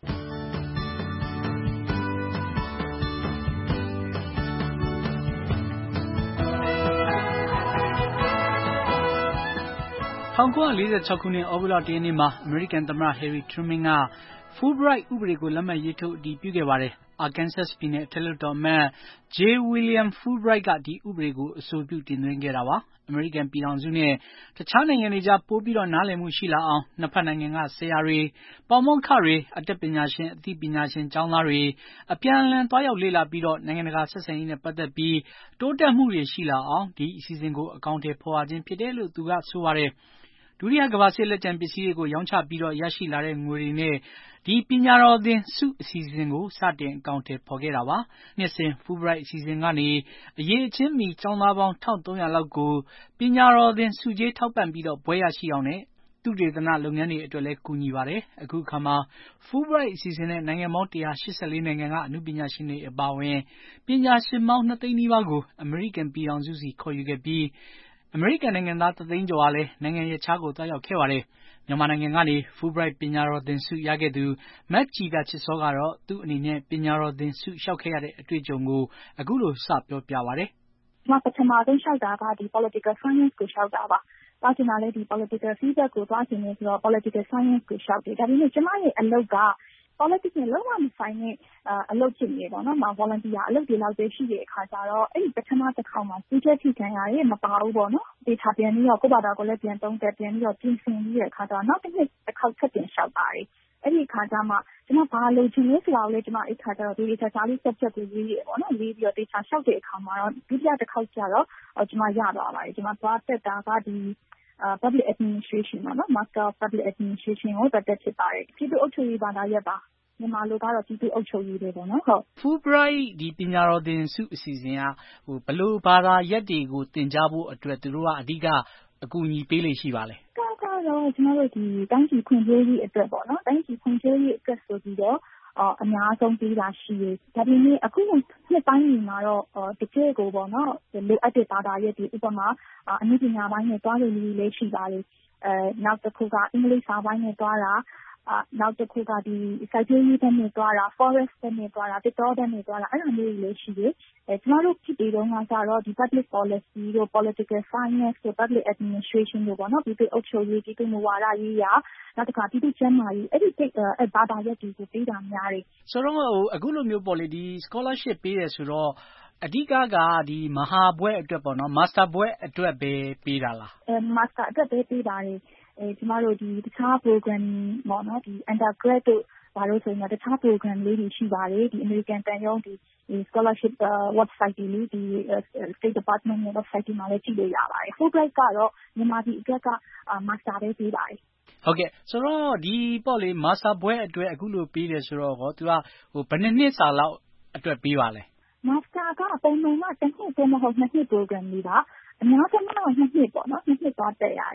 1946 ခုနှစ်ဩဂုတ်လ 1 ရက်နေ့မှာအမေရိကန်သမ္မတ Harry Truman က Fulbright ဥပဒေကိုလက်မှတ်ရေးထိုးအတည်ပြုခဲ့ပါတယ်။ Arkansas ပြည်နယ်အထက်လွှတ်တော်အမတ် J. William Fulbright ကဒီဥပဒေကိုအဆိုပြုတင်သွင်းခဲ့တာပါ။အမေရိကန်ပြည်ထောင်စုနဲ့တခြားနိုင်ငံတွေကြားပိုပြီးနားလည်မှုရှိလာအောင်နှစ်ဖက်နိုင်ငံကဆရာတွေ၊ပါမောက္ခတွေ၊အတတ်ပညာရှင်အသိပညာရှင်ကျောင်းသားတွေအပြန်အလှန်သွားရောက်လေ့လာပြီးနိုင်ငံတကာဆက်ဆံရေးနဲ့ပတ်သက်ပြီးတိုးတက်မှုတွေရှိလာအောင်ဒီအစီအစဉ်ကိုအကောင်အထည်ဖော်ရခြင်းဖြစ်တယ်လို့သူကဆိုပါတယ်။ဒုတိယကမ္ဘာစစ်လက်ကျန်ပစ္စည်းတွေကိုရောင်းချပြီးရရှိလာတဲ့ငွေတွေနဲ့ဒီပညာတော်သင်ဆုအစီအစဉ်ကိုစတင်အကောင်အထည်ဖော်ခဲ့တာပါ။နှစ်စဉ် Fulbright အစီအစဉ်ကနေအရည်အချင်းမီကျောင်းသားပေါင်း 1300 လောက်ကိုပညာတော်သင်ဆုကြေးထောက်ပံ့ပြီးဘွဲ့ရရှိအောင်နဲ့သုတေသနလုပ်ငန်းတွေအတွက်လည်းကူညီပါတယ်။အခုအခါမှာ Fulbright အစီအစဉ်နဲ့နိုင်ငံပေါင်း 184 နိုင်ငံကအနုပညာရှင်တွေအပါအဝင်ပညာရှင်ပေါင်း 2 သိန်းနီးပါးကိုအမေရိကန်ပြည်ထောင်စုဆီခေါ်ယူခဲ့ပြီးအမေရိကန်နိုင်ငံသား1 သိန်းကျော်ဟာလည်းနိုင်ငံရပ်ခြားကိုသွားရောက်ခဲ့ပါတယ်။မြန်မာနိုင်ငံကနေ Fulbright ပညာတော်သင်ဆုရခဲ့သူမကြည်တာချစ်စောကတော့သူ့အနေနဲ့ပညာတော်သင်ဆုလျှောက်ခဲ့ရတဲ့အတွေ့အကြုံကိုအခုလိုစပြောပြပါတယ်။ကျွန်မပထမဆုံးလျှောက်တာကဒီ political science ကိုလျှောက်တာပါ။သွားချင်တာလည်းဒီ political feedback ကိုသွားချင်နေဆိုတော့ political science ကိုလျှောက်တယ်။ဒါပေမဲ့ကျွန်မရဲ့အလုပ်ကpolitics နဲ့လုံးဝမဆိုင်တဲ့အလုပ်ဖြစ်နေပေါ့နော်။volunteer အလုပ်တွေလောက်ပဲရှိတဲ့အခါကျတော့အဲ့ဒီပထမတစ်ခေါက်မှာစီးကျက်ထိခံရတယ်မပါဘူးပေါ့နော်။ဒေတာပြန်ပြီးတော့ကိုယ့်ဘာသာကိုလည်းပြန်သုံးသပ်ပြန်ပြီးတော့ပြင်ဆင်ပြီးတဲ့အခါကျတော့နောက်တစ်နှစ်တစ်ခေါက်ဆက်ပြန်လျှောက်ပါတယ်။အဲ့ဒီအခါကျမှကျွန်မဘာလုပ်ချင်လဲဆိုတာကိုလည်းကျွန်မအဲ့ခါကျတော့ဒီဒေတာစာလေး subject ကိုရေးရပေါ့နော်။ရေးပြီးတော့ဒေတာလျှောက်တဲ့အခါမှာတော့ဒုတိယတစ်ခေါက်ကျတော့ကျွန်မရသွားပါတယ်။ကျွန်မသွားတက်တာကဒီpublic administration ပေါ့နော် Master of Public Administration ကိုတက်ဖြစ်ပါတယ်။ပြည်သူ့အုပ်ချုပ်ရေးဘာသာရပ်ပါမြန်မာလိုကတော့ပြည်သူ့အုပ်ချုပ်ရေးပဲပေါ့နော်ဟုတ် Fulbright ဒီပညာတော်သင်ဆုအစီအစဉ်ကဘယ်လိုဘာသာရပ်တွေကိုသင်ကြားဖို့အတွက်သူတို့ကအဓိကအကူအညီပေးလို့ရှိပါလဲကတော့ကျွန်တော်တို့ဒီတိုင်းပြည်ဖွံ့ဖြိုးရေးအတွက်ပေါ့နော်တိုင်းပြည်ဖွံ့ဖြိုးရေးအတွက်ဆိုပြီးတော့အများဆုံးပေးတာရှိတယ်ဒါပေမဲ့အခုနှစ်ပိုင်းတွေမှာတော့တကယ်ကိုပေါ့နော်လိုအပ်တဲ့ဘာသာရပ်တွေဥပမာအနည်းပညာပိုင်းနဲ့တွားလို့လည်းရှိပါတယ်နောက်တစ်ခုကအင်္ဂလိပ်စာပိုင်းနဲ့တွားတာနောက်တစ်ခုကဒီစိုက်ပျိုးရေးဘက်နဲ့တွားတာ forest ဘက်နဲ့တွားတာသစ်တောဘက်နဲ့တွားတာအဲ့လိုမျိုးတွေလည်းရှိတယ်ကျမတို့ဖြစ်ပြီးတော့ကကြတော့ဒီ public policy တို့ political science တို့ public administration တို့ပေါ့နော်ပြည်သူ့အုပ်ချုပ်ရေးပြည်သူ့မူဝါဒရေးရာနောက်တစ်ခါပြည်သူ့ကျန်းမာရေးအဲ့ဒီဘာသာရပ်တွေကိုပေးတာများတယ်ဆိုတော့အခုလိုမျိုးပေါ့လေဒီ scholarship ပေးတယ်ဆိုတော့အဓိကကဒီမဟာဘွဲ့အတွက်ပေါ့နော် master ဘွဲ့အတွက်ပဲပေးတာလား master အတွက်ပဲပေးပါတယ်ကျမတို့ဒီတခြား program ပေါ့နော်ဒီ undergrad တို့ဘာလို့ဆိုရင်တခြား program လေးတွေရှိပါတယ်ဒီ American တန်ရုံးဒီ scholarship website တွေလေးဒီ State Department ရဲ့ website တွေမှာလည်းကြည့်လို့ရပါတယ် Fulbright ကတော့မြန်မာပြည်အတွက်က master ပဲပေးပါတယ်ဟုတ်ကဲ့ဆိုတော့ဒီပေါ့လေ master ဘွဲ့အတွက်အခုလိုပေးတယ်ဆိုတော့သူကဘယ်နှစ်စာလောက်အတွက်ပေးပါလဲ master ကပုံမှန်ကတစ်နှစ်သို့မဟုတ်2နှစ် program လေးပါအများဆုံးကတော့2နှစ်ပေါ့နော်2နှစ်သွားတက်ရတယ်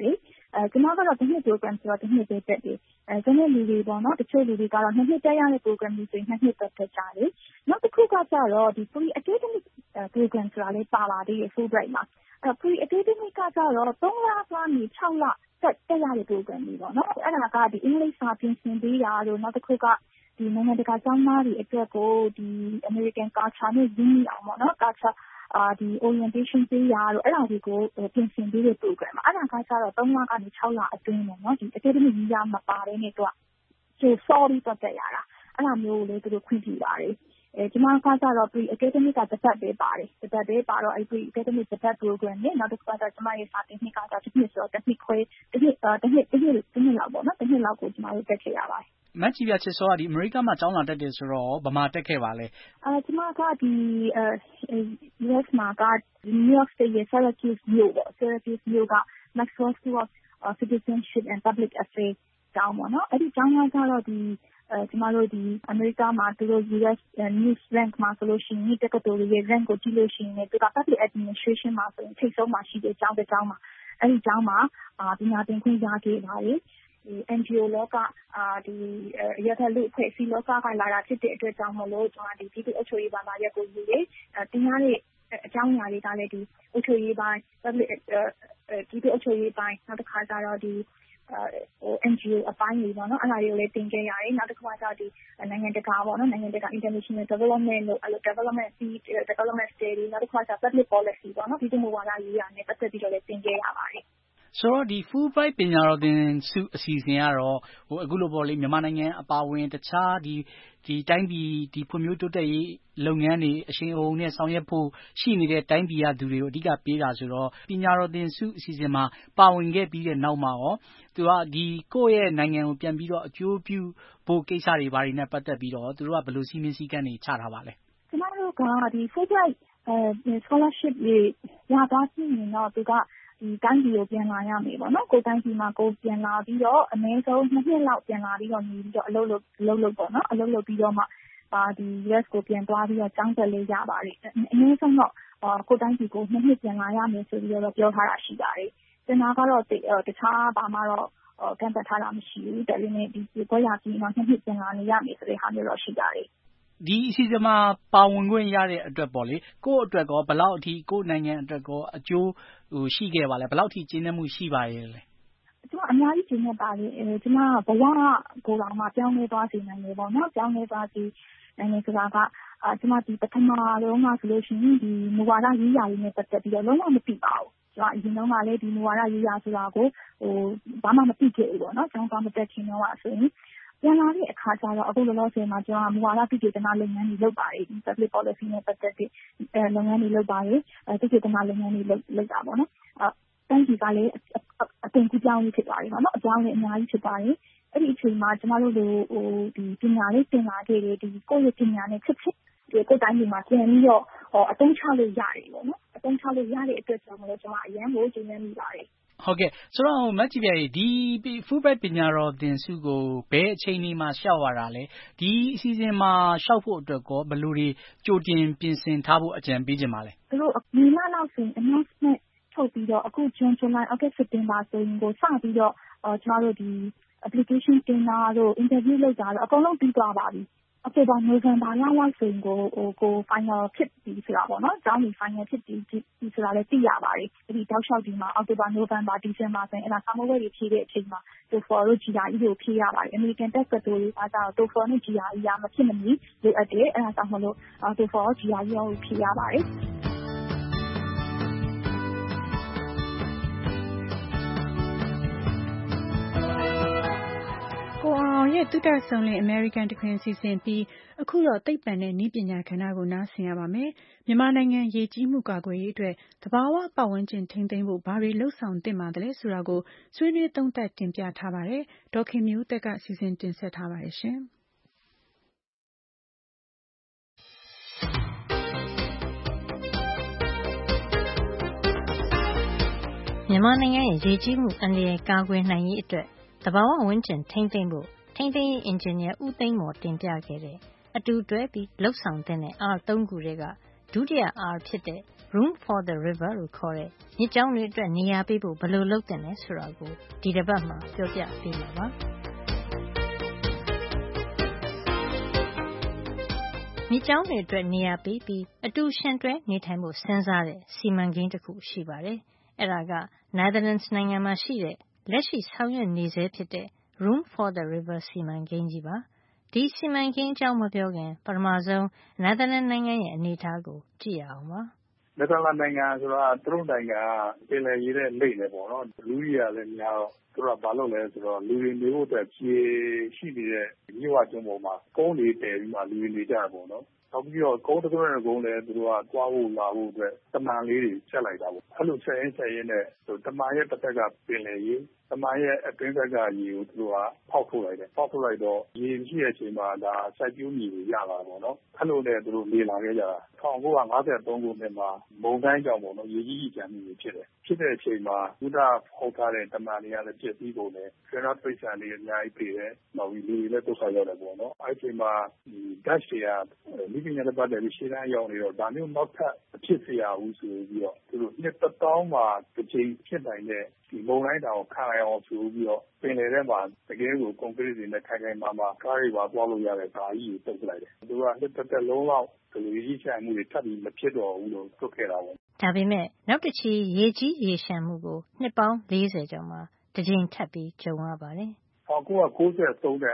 ကျမကတော့တစ်နှစ် program ဆိုတော့တစ်နှစ်ပဲတက်တယ်။ကျန်တဲ့လူတွေပေါ့နော်တချို့လူတွေကတော့2နှစ်တက်ရတဲ့ program တွေဆိုရင်2နှစ်တက်ကြတယ်။နောက်တစ်ခုကကျတော့ဒီ pre academic program ဆိုတာလေးပါပါသေးတယ် Fulbright မှာ။pre academic ကကျတော့3လကနေ6လတက်ရတဲ့ program တွေပေါ့နော်။အဲ့ဒါကဒီအင်္ဂလိပ်စာပြင်ဆင်ပေးတာတို့နောက်တစ်ခုကဒီနိုင်ငံတကာကျောင်းသားတွေအတွက်ကိုဒီ American culture နဲ့ရင်းနှီးအောင်ပေါ့နော် culture ဒီ orientation ပေးရတော့အဲ့ဒါတွေကိုပြင်ဆင်ပေးတဲ့ program အဲ့ဒါကကျတော့3လကနေ6လအတွင်းပေါ့နော်ဒီ academic visa မပါတဲ့နဲ့တော့sorry တက်ရတာအဲ့ဒါမျိုးကိုလည်းသူတို့ခွင့်ပြုပါတယ်ကျမကကျတော့ pre academic ကတစ်ပတ်ပဲပါတယ်တစ်ပတ်ပဲပါတော့အဲ့ pre academic တစ်ပတ် program နဲ့နောက်တစ်ခါကျကျမရဲ့စာတင်နှစ်ကတစ်နှစ်ဆိုတော့တစ်နှစ်ခွဲတစ်နှစ်လောက်ပေါ့နော်တစ်နှစ်လောက်ကိုကျမတို့တက်ခဲ့ရပါတယ်မတ်ကြီးပြချစ်စောကဒီအမေရိကမှာကျောင်းလာတက်တယ်ဆိုတော့ဗမာတက်ခဲ့ပါလဲကျမကဒီ US မှာက New York State ရဲ့ Syracuse မြို့ပေါ့ Syracuse မြို့က Maxwell School of Citizenship and Public Affairs ကျောင်းပေါ့နော်အဲ့ဒီကျောင်းကကျတော့ဒီကျမတို့ဒီအမေရိကမှာသူတို့ US News Rank မှာဆိုလို့ရှိရင်တက္ကသိုလ်ရဲ့ rank ကိုကြည့်လို့ရှိရင်သူက Public Administration မှာဆိုရင်ထိပ်ဆုံးမှာရှိတဲ့ကျောင်းတစ်ကျောင်းမှာအဲ့ဒီကျောင်းမှာပညာသင်ခွင့်ရခဲ့ပါတယ်NGO လောကဒီရထားလူဖွဲ့စည်းလောကကလာတာဖြစ်တဲ့အတွက်ကြောင့်မလို့ကျွန်တော်ဒီပြည်သူ့အုပ်ချုပ်ရေးဘာသာရပ်ကိုယူတယ်တင်ရတဲ့အကြောင်းအရာတွေကလည်းဒီအုပ်ချုပ်ရေးပိုင်း public ပြည်သူ့အုပ်ချုပ်ရေးပိုင်းနောက်တစ်ခါကျတော့ဒီ NGO အပိုင်းတွေပေါ့နော်အဲ့ဒါတွေကိုလည်းတင်ခဲ့ရတယ်နောက်တစ်ခါကျတော့ဒီနိုင်ငံတကာပေါ့နော်နိုင်ငံတကာ international development လို့အဲ့လို development study နောက်တစ်ခါကျ public policy ပေါ့နော်ပြည်သူ့မူဝါဒရေးရာနဲ့ပတ်သက်ပြီးတော့လည်းတင်ခဲ့ရပါတယ်ဆိုတော့ဒီ Fulbright ပညာတော်သင်ဆုအစီအစဉ်ကတော့အခုလိုပေါ့လေမြန်မာနိုင်ငံအပါအဝင်တခြားဒီတိုင်းပြည်ဒီဖွံ့ဖြိုးတိုးတက်ရေးလုပ်ငန်းတွေအရှိန်အဟုန်နဲ့ဆောင်ရွက်ဖို့ရှိနေတဲ့တိုင်းပြည်ကသူတွေကိုအဓိကပေးတာဆိုတော့ပညာတော်သင်ဆုအစီအစဉ်မှာပါဝင်ခဲ့ပြီးတဲ့နောက်မှာရောသူကဒီကိုယ့်ရဲ့နိုင်ငံကိုပြန်ပြီးတော့အကျိုးပြုဖို့ကိစ္စတွေဘာတွေနဲ့ပတ်သက်ပြီးတော့သူတို့ကဘယ်လိုစီမင်းစည်းကမ်းတွေချထားပါလဲကျမတို့ကဒီ Fulbright scholarship တွေရသွားပြီးရင်တော့သူကဒီတိုင်းပြည်ကိုပြန်လာရမယ်ပေါ့နော်ကိုတိုင်းပြည်မှာကိုပြန်လာပြီးတော့အနည်းဆုံး2နှစ်လောက်ပြန်လာပြီးတော့နေပြီးတော့အလုပ်လုပ်ပေါ့နော်အလုပ်လုပ်ပြီးတော့မှဒီ US ကိုပြန်သွားပြီးတော့ကျောင်းတက်လေးရပါတယ်အနည်းဆုံးတော့ကိုတိုင်းပြည်ကို2နှစ်ပြန်လာရမယ်ဆိုပြီးတော့ပြောထားတာရှိပါတယ်ကျန်တာကတော့တခြားဘာမှတော့ကန့်သတ်ထားတာမရှိဘူးဒါပေမဲ့ဒီဘွဲရပြီးတော့2နှစ်ပြန်လာနေရမယ်ဆိုတဲ့ဟာမျိုးတော့ရှိပါတယ်ဒီအစီအစဉ်မှာပါဝင်ခွင့်ရတဲ့အတွက်ပေါ့လေကိုယ့်အတွက်ကောဘယ်လောက်အထိကိုယ့်နိုင်ငံအတွက်ကောအကျိုးရှိခဲ့ပါလဲဘယ်လောက်အထိကျင်းနေမှုရှိပါရဲ့လဲကျွန်မအများကြီးကျင်းနေပါလေကျွန်မဘဝကိုယ်တော်မှာပြောင်းလဲသွားစေနိုင်တယ်ပေါ့နော်ပြောင်းလဲသွားစေနိုင်တယ်ဆိုတာကကျွန်မဒီပထမဆုံးကဆိုလို့ရှိရင်ဒီမူဝါဒရေးရာတွေနဲ့ပတ်သက်ပြီးတော့လုံးဝမသိပါဘူးကျွန်မအရင်တုန်းကလည်းဒီမူဝါဒရေးရာဆိုတာကိုဘာမှမသိခဲ့ဘူးပေါ့နော်ကျောင်းသားမတက်ခင်တော့ဆိုရင်ပြန်လာတဲ့အခါကျတော့အခုလောလောဆယ်မှာကျွန်တော်မူဝါဒပြည်ဒေသနာလုပ်ငန်းတွေလုပ်ပါတယ်ဒီ public policy နဲ့ပတ်သက်တဲ့လုပ်ငန်းတွေလုပ်ပါတယ်ပြည်ဒေသနာလုပ်ငန်းတွေလုပ်တာပေါ့နော်တိုင်းပြည်ကလည်းအတင်ကူးပြောင်းရေးဖြစ်သွားတယ်ပေါ့နော်အကြောင်းလည်းအများကြီးဖြစ်သွားတယ်အဲ့ဒီအချိန်မှာကျမတို့လိုဒီပညာလေးသင်လာခဲ့တယ်ဒီကိုယ့်ရဲ့ပညာနဲ့ချက်ချင်းဒီကိုယ်တိုင်းပြည်မှာပြန်ပြီးတော့အသုံးချလို့ရတယ်ပေါ့နော်အသုံးချလို့ရတဲ့အတွက်ကြောင့်မလို့ကျွန်မအရန်ကိုကျေနပ်မိပါတယ်ဟုတ်ကဲ့ဆိုတော့မတ်ကြီးပြရေဒီ Fulbright ပညာတော်သင်ဆုကိုဘယ်အချိန်မှာလျှောက်ရတာလဲဒီအစီအစဉ်မှာလျှောက်ဖို့အတွက်ကောဘယ်လိုတွေကြိုတင်ပြင်ဆင်ထားဖို့အကြံပေးခြင်းပါလဲသူတို့ဒီလလောက်ဆိုရင် announcement ထုတ်ပြီးတော့အခု June July August September ဆိုရင်ကိုစပြီးတော့ကျွန်တော်တို့ဒီ application တင်တာတို့ interview လုပ်တာတို့အကုန်လုံးပြီးသွားပါပြီအောက်တိုဘာနိုဝင်ဘာလောက်ဆိုရင်ကို final ဖြစ်ပြီဆိုတာပေါ့နော်ကျောင်းကြီး final ဖြစ်ပြီဆိုတာလည်းသိရပါတယ်ဒီတောက်လျှောက်ဒီမှာအောက်တိုဘာနိုဝင်ဘာဒီဇင်ဘာဆိုရင်အဲ့ဒါစာမေးပွဲတွေဖြည့်တဲ့အချိန်မှာ TOEFL တို့ GRE တို့ဖြည့်ရပါတယ် American test တို့တွေအားကြောင့် TOEFL နဲ့ GRE ရမဖြစ်မနေလိုအပ်တယ်အဲ့ဒါကြောင့်မလို့ TOEFL နဲ့ GRE တို့ဖြည့်ရပါတယ်ကိုအောင်ရဲ့တုတ္တဆုံလင် American တခွင်စီစဉ်ပြီးအခုတော့သိပ္ပံနဲ့နည်းပညာကဏ္ဍကိုနားဆင်ရပါမယ်။မြန်မာနိုင်ငံရေကြီးမှုကာကွယ်ရေးအတွက်သဘာဝပတ်ဝန်းကျင်ထိန်းသိမ်းဖို့ဘာတွေလှုပ်ဆောင်သင့်ပါသလဲဆိုတာကိုဆွေးနွေးသုံးသပ်တင်ပြထားပါတယ်။ဒေါ်ခင်မျိုးသက်ကစီစဉ်တင်ဆက်ထားပါတယ်ရှင်။မြန်မာနိုင်ငံရဲ့ရေကြီးမှုအန္တရာယ်ကာကွယ်နိုင်ရေးအတွက်သဘာဝဝန်းကျင်ထိန်းသိမ်းဖို့ထိန်းသိမ်းရေးအင်ဂျင်နီယာဦးသိန်းမော်တင်ပြခဲ့တဲ့အတူတွဲပြီးလှုပ်ဆောင်တဲ့အင်အား၃ခုတွေကဒုတိယအားဖြစ်တဲ့ Room for the River လို့ခေါ်တဲ့မြစ်ကြောင်းတွေအတွက်နေရာပေးဖို့ဘယ်လိုလုပ်သင့်လဲဆိုတာကိုဒီတစ်ပတ်မှာပြောပြပေးမှာပါမြစ်ကြောင်းတွေအတွက်နေရာပေးပြီးအတူရှင်တွဲနေထိုင်ဖို့စဉ်းစားတဲ့စီမံကိန်းတစ်ခုရှိပါတယ်။အဲ့ဒါက Netherlands နိုင်ငံမှာရှိတဲ့လက်ရှိဆောင်ရွက်နေဆဲဖြစ်တဲ့ Room for the River စီမံကိန်းကြီးပါ။ဒီစီမံကိန်းအကြောင်းမပြောခင်ပထမဆုံး Netherlands နိုင်ငံရဲ့အနေအထားကိုကြည့်ရအောင်ပါ။နယ်သာလန်နိုင်ငံဆိုတာသူတို့နိုင်ငံကပင်လယ်ရေနဲ့လိမ့်နေပေါ့နော်။လူကြီးရလည်းများတော့သူတို့ကဘာလုပ်လဲဆိုတော့လူတွေနေဖို့အတွက်ဖြေရှိနေတဲ့မြစ်ဝကျွန်းပေါ်မှာကုန်းတွေတည်ပြီးမှလူတွေနေကြတာပေါ့နော်။နောက်ပြီးတော့ကုန်းတစ်ကုန်းနဲ့ကုန်းလည်းသူတို့ကသွားဖို့လာဖို့အတွက်တမန်လေးတွေချက်လိုက်တာပေါ့။အဲ့လိုဆက်ရင်းနဲ့တမန်ရဲ့တစ်ဖက်ကပင်လယ်ရေတမန်ရဲ့အတွင်းဘက်ကရေကိုသူတို့ကဖောက်ထုတ်လိုက်တယ်။ဖောက်ထုတ်လိုက်တော့ရေရှိတဲ့အချိန်မှာဒါစိုက်ပျိုးမြေတွေရလာပေါ့နော်။အဲ့လိုနဲ့သူတို့နေလာခဲ့ကြတာ။1953ခုနှစ်မှာမုန်တိုင်းကြောင့်ပေါ့နော်ရေကြီးကြီးကျန်မှုတွေဖြစ်တယ်။ဖြစ်တဲ့အချိန်မှာဥဒဖောက်ထားတဲ့တမန်တွေကလည်းပြည့်စည်ကုန်တယ်။ကျွမ်းတော်ပိတ်ဆန်တွေအများကြီးပြေတယ်။နောက်ပြီးလူတွေလည်းဒုက္ခရောက်တယ်ပေါ့နော်။အဲ့ဒီအချိန်မှာDutch တွေကမိခင်နဲ့ပတ်သက်ပြီးရှေ့တန်းရောက်နေတော့ဒါမျိုးနောက်ထပ်အဖြစ်เสียဘူးဆိုပြီးတော့သူတို့နှစ်တစ်တောင်းမှာတစ်ချိန်ဖြစ်နိုင်တဲ့ဒီမုန်တိုင်းတောင်ခံရအောင်ဆိုပြီးတော့ပင်လယ်ထဲမှာတကယ်ကိုကွန်ကရစ်တွေနဲ့ခိုင်ခိုင်မာမာကားတွေပါသွားလို့ရတဲ့ဓာကြီးကိုတုတ်လိုက်တယ်။သူကနှစ်တစ်လုံးလောက်ဒီလိုရေရှာမှုတွေထပ်ပြီးမဖြစ်တော့ဘူးလို့တွက်ခဲ့တာပေါ့။ဒါပေမဲ့နောက်တစ်ချီရေကြီးရေရှမ်းမှုကိုနှစ်ပေါင်း40ကျော်မှာတစ်ကြိမ်ထပ်ပြီးကြုံရပါတယ်။1993နဲ့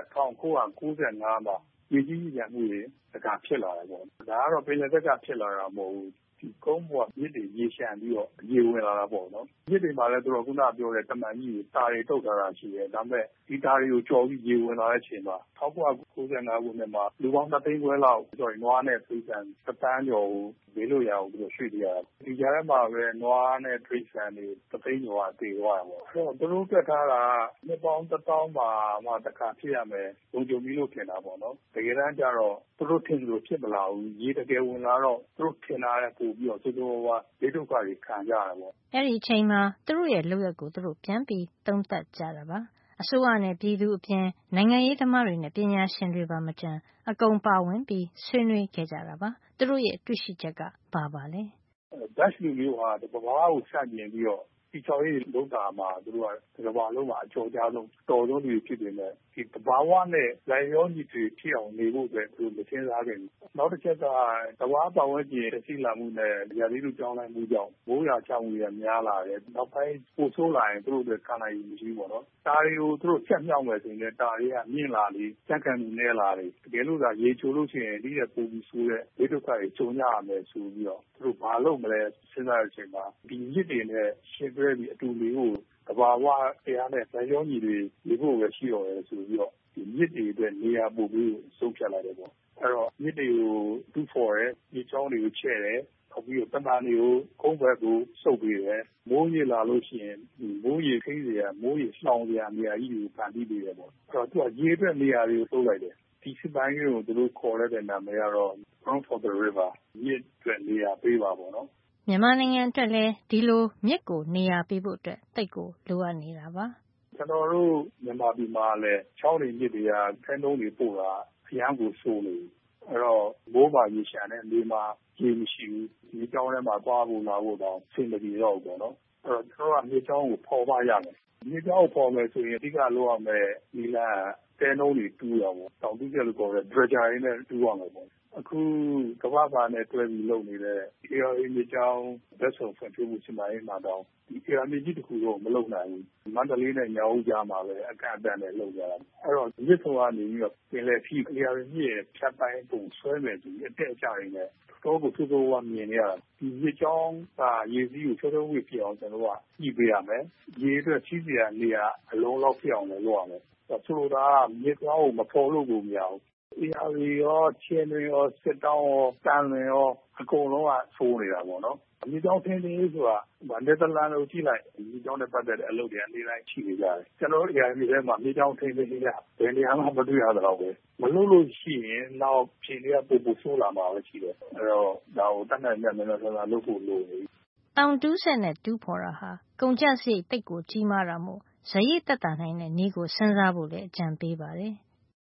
1995မှာရေကြီးရေရှမ်းမှုတွေတခါဖြစ်လာတယ်ပေါ့။ဒါကတော့ပင်လယ်ဘက်ကဖြစ်လာတာမဟုတ်ဘူး။ဒီကုန်းပေါ်မြစ်တွေရေရှမ်းပြီးတော့ရေဝင်လာတာပေါ့နော်။မြစ်တွေမှာလည်းသူတို့ခုနပြောတဲ့တမန်ကြီးတွေတာတွေတုတ်ထားတာရှိတယ်။ဒါပေမဲ့ဒီတာတွေကိုကျော်ပြီးရေဝင်လာတဲ့အချိန်မှာ1995ခုနှစ်မှာလူပေါင်း3သိန်းခွဲလောက်နွားနဲ့တိရစ္ဆာန်1တန်းကျော်ကိုဘေးလို့ရအောင်သူတို့ရွှေ့ပြရတာ။ဒီကြားထဲမှာပဲနွားနဲ့တိရစ္ဆာန်တွေ3သိန်းကျော်ကတည်သွားတာပေါ့။အဲ့တော့သူတို့တွက်ထားတာနှစ်ပေါင်း1000မှာမှတစ်ခါဖြစ်ရမယ်လုံခြုံပြီးလို့ထင်တာပေါ့နော်။တကယ်တမ်းကျတော့သူတို့ထင်လို့ဖြစ်မလာဘူး။ရေတကယ်ဝင်လာတော့သူတို့ထင်တာနဲ့ပိုပြီးတော့စိုးစိုးဝါးဒုက္ခတွေခံကြရတာပေါ့။အဲ့ဒီအချိန်မှာသူတို့ရဲ့လုပ်ရက်ကိုသူတို့ပြန်ပြီးသုံးသပ်ကြတာပါ။အစိုးရနဲ့ပြည်သူအပြင်နိုင်ငံရေးသမားတွေနဲ့ပညာရှင်တွေပါမကျန်အကုန်ပါဝင်ပြီးဆွေးနွေးခဲ့ကြတာပါ။သူတို့ရဲ့တွေ့ရှိချက်ကဘာပါလဲ။ Dutch လူမျိုးဟာတဘာကိုစတင်ပြီးတော့ဒီချော်ရေးလုပ်တာမှာသူတို့ကတဘာလုံးမှာအကျော်ကြားဆုံးတော်ဆုံးတွေဖြစ်နေတယ်ဒီတဘာဝနဲ့လိုက်ရောညီတွေဖြစ်အောင်နေဖို့အတွက်သူမစဉ်းစားခဲ့ဘူးနောက်တစ်ချက်ကတဘာပတ်ဝန်းကျင်သိလာမှုနဲ့ရာသီဥတုကြောင်းလိုက်မှုကြောင့်မိုးရွာချမှုတွေများလာတယ်နောက်ပိုင်းပိုဆိုးလာရင်သူတို့တွေခံနိုင်မှုရှိပေါ့နော်ဒါတွေကိုသူတို့ချက်မြောက်မယ်ဆိုရင်တာတွေကမြင့်လာလေစက်ခံမှုနဲ့လာလေတကယ်လို့သာရေချိုလို့ရှိရင်ဒီတဲ့ပုံပြီးဆိုးတဲ့ဒုက္ခတွေကြုံရမယ်ဆိုပြီးတော့သူတို့ဘာလုပ်မလဲစဉ်းစားတဲ့အချိန်မှာဒီမြစ်တွေနဲ့ရှင်တွဲပြီးအတူလေးကိုတဘာဝတရားနဲ့ဇာယောညီတွေဒီဖို့ပဲရှိတော့တယ်ဆိုပြီးတော့ဒီမြစ်တွေအတွက်နေရာပို့ပြီးဆုံးဖြတ်လိုက်တယ်ပေါ့အဲ့တော့မြစ်တွေကိုတူးဖော်တယ်မြစ်ချောင်းတွေကိုချဲ့တယ်နောက်ပြီးတော့တမန်တွေကိုကုန်းဘက်ကိုစုပ်ပေးတယ်မိုးရေလာလို့ရှိရင်ဒီမိုးရေခိစရာမိုးရေလှောင်စရာနေရာကြီးတွေကိုဖန်တီးပေးတယ်ပေါ့အဲ့တော့သူကရေအတွက်နေရာတွေကိုထုတ်လိုက်တယ်ဒီစစ်ပိုင်းကိုသူတို့ခေါ်တဲ့နာမည်ကတော့ Room for the River မြစ်အတွက်နေရာပေးပါပေါ့နော်မြန်မာနိုင်ငံအတွက်လည်းဒီလိုမြစ်ကိုနေရာပေးဖို့အတွက်တိတ်ကိုလိုအပ်နေတာပါကျွန်တော်တို့မြန်မာပြည်မှာလည်းချောင်းတွေမြစ်တွေကခန်းတုံးတွေပို့တာအရန်ကိုဆိုးနေအဲ့တော့မိုးပါရေရှာတဲ့နေမှာရေမရှိဘူးဒီကြောင်းထဲမှာသွားဖို့လာဖို့တော့ဆင်မပြေတော့ဘူးပေါ့နော်အဲ့တော့ကျွန်တော်ကမြေကြောင်းကိုပေါ်ပါရမယ်မြေကြောင်းကိုပေါ်မယ်ဆိုရင်အဓိကလိုရမယ်ဒီလားတဲနှုံးတွေတူးရအောင်တောင်တူးကြလို့ခေါ်တဲ့ dredger တွေနဲ့တူးရမယ်ပေါ့အခုကမ္ဘာ့ဘာနဲ့တွဲပြီးလုပ်နေတဲ့ ARA မြေကြောင်းဗက်ဆုံဖွံ့ဖြိုးမှုစီမံရေးမှာတော့ဒီ ARA မြေကြီးတစ်ခုတော့မလုပ်နိုင်ဘူးမန္တလေးနဲ့ညောင်ဦးကြားမှာပဲအကန့်အသတ်နဲ့လုပ်ကြတာအဲ့တော့မြစ်ဆုံကနေပြီးတော့ပင်လယ်ဖြီး ARA မြစ်ရဲ့ဖြတ်ပိုင်းပုံဆွဲမယ်ဆိုပြီးအတက်အကျတွေနဲ့တော့ကိုစိုးစိုးဝါမြင်နေရတာဒီမြစ်ကြောင်းကရေစီးကိုချောချောဝှေ့ဖြစ်အောင်ကျွန်တော်ကညှိပေးရမယ်ရေအတွက်စီးစရာနေရာအလုံးလောက်ဖြစ်အောင်လည်းလုပ်ရမယ်ဆိုလိုတာမြစ်ကြောင်းကိုမဖော်လို့ကိုမရဘူးARA ရောချင်းတွင်ရောစစ်တောင်းရောတန်လွင်ရောအကုန်လုံးကဆိုးနေတာပေါ့နော်မြေကြောင်းထင်းထင်းလေးဆိုတာနယ်သာလန်ကိုကြည့်လိုက်မြေကြောင်းနဲ့ပတ်သက်တဲ့အလုပ်တွေအနေနဲ့ရှိနေကြတယ်ကျွန်တော်တို့ ARA မြေထဲမှာမြေကြောင်းထင်းထင်းလေးကဘယ်နေရာမှမတွေ့ရတော့ပဲမလုပ်လို့ရှိရင်နောက်ပြင်တွေကပိုဆိုးလာမှာပဲရှိတယ်အဲ့တော့ဒါကိုတတ်နိုင်တဲ့မြန်ဆန်လုပ်ဖို့လိုနေတောင်တူးဆက်နဲ့တူးဖော်တာဟာကုန်ကျစရိတ်တိတ်ကိုကြီးမားတာမို့ဇရိတ်သက်သာနိုင်တဲ့နည်းကိုစဉ်းစားဖို့လည်းအကြံပေးပါတယ်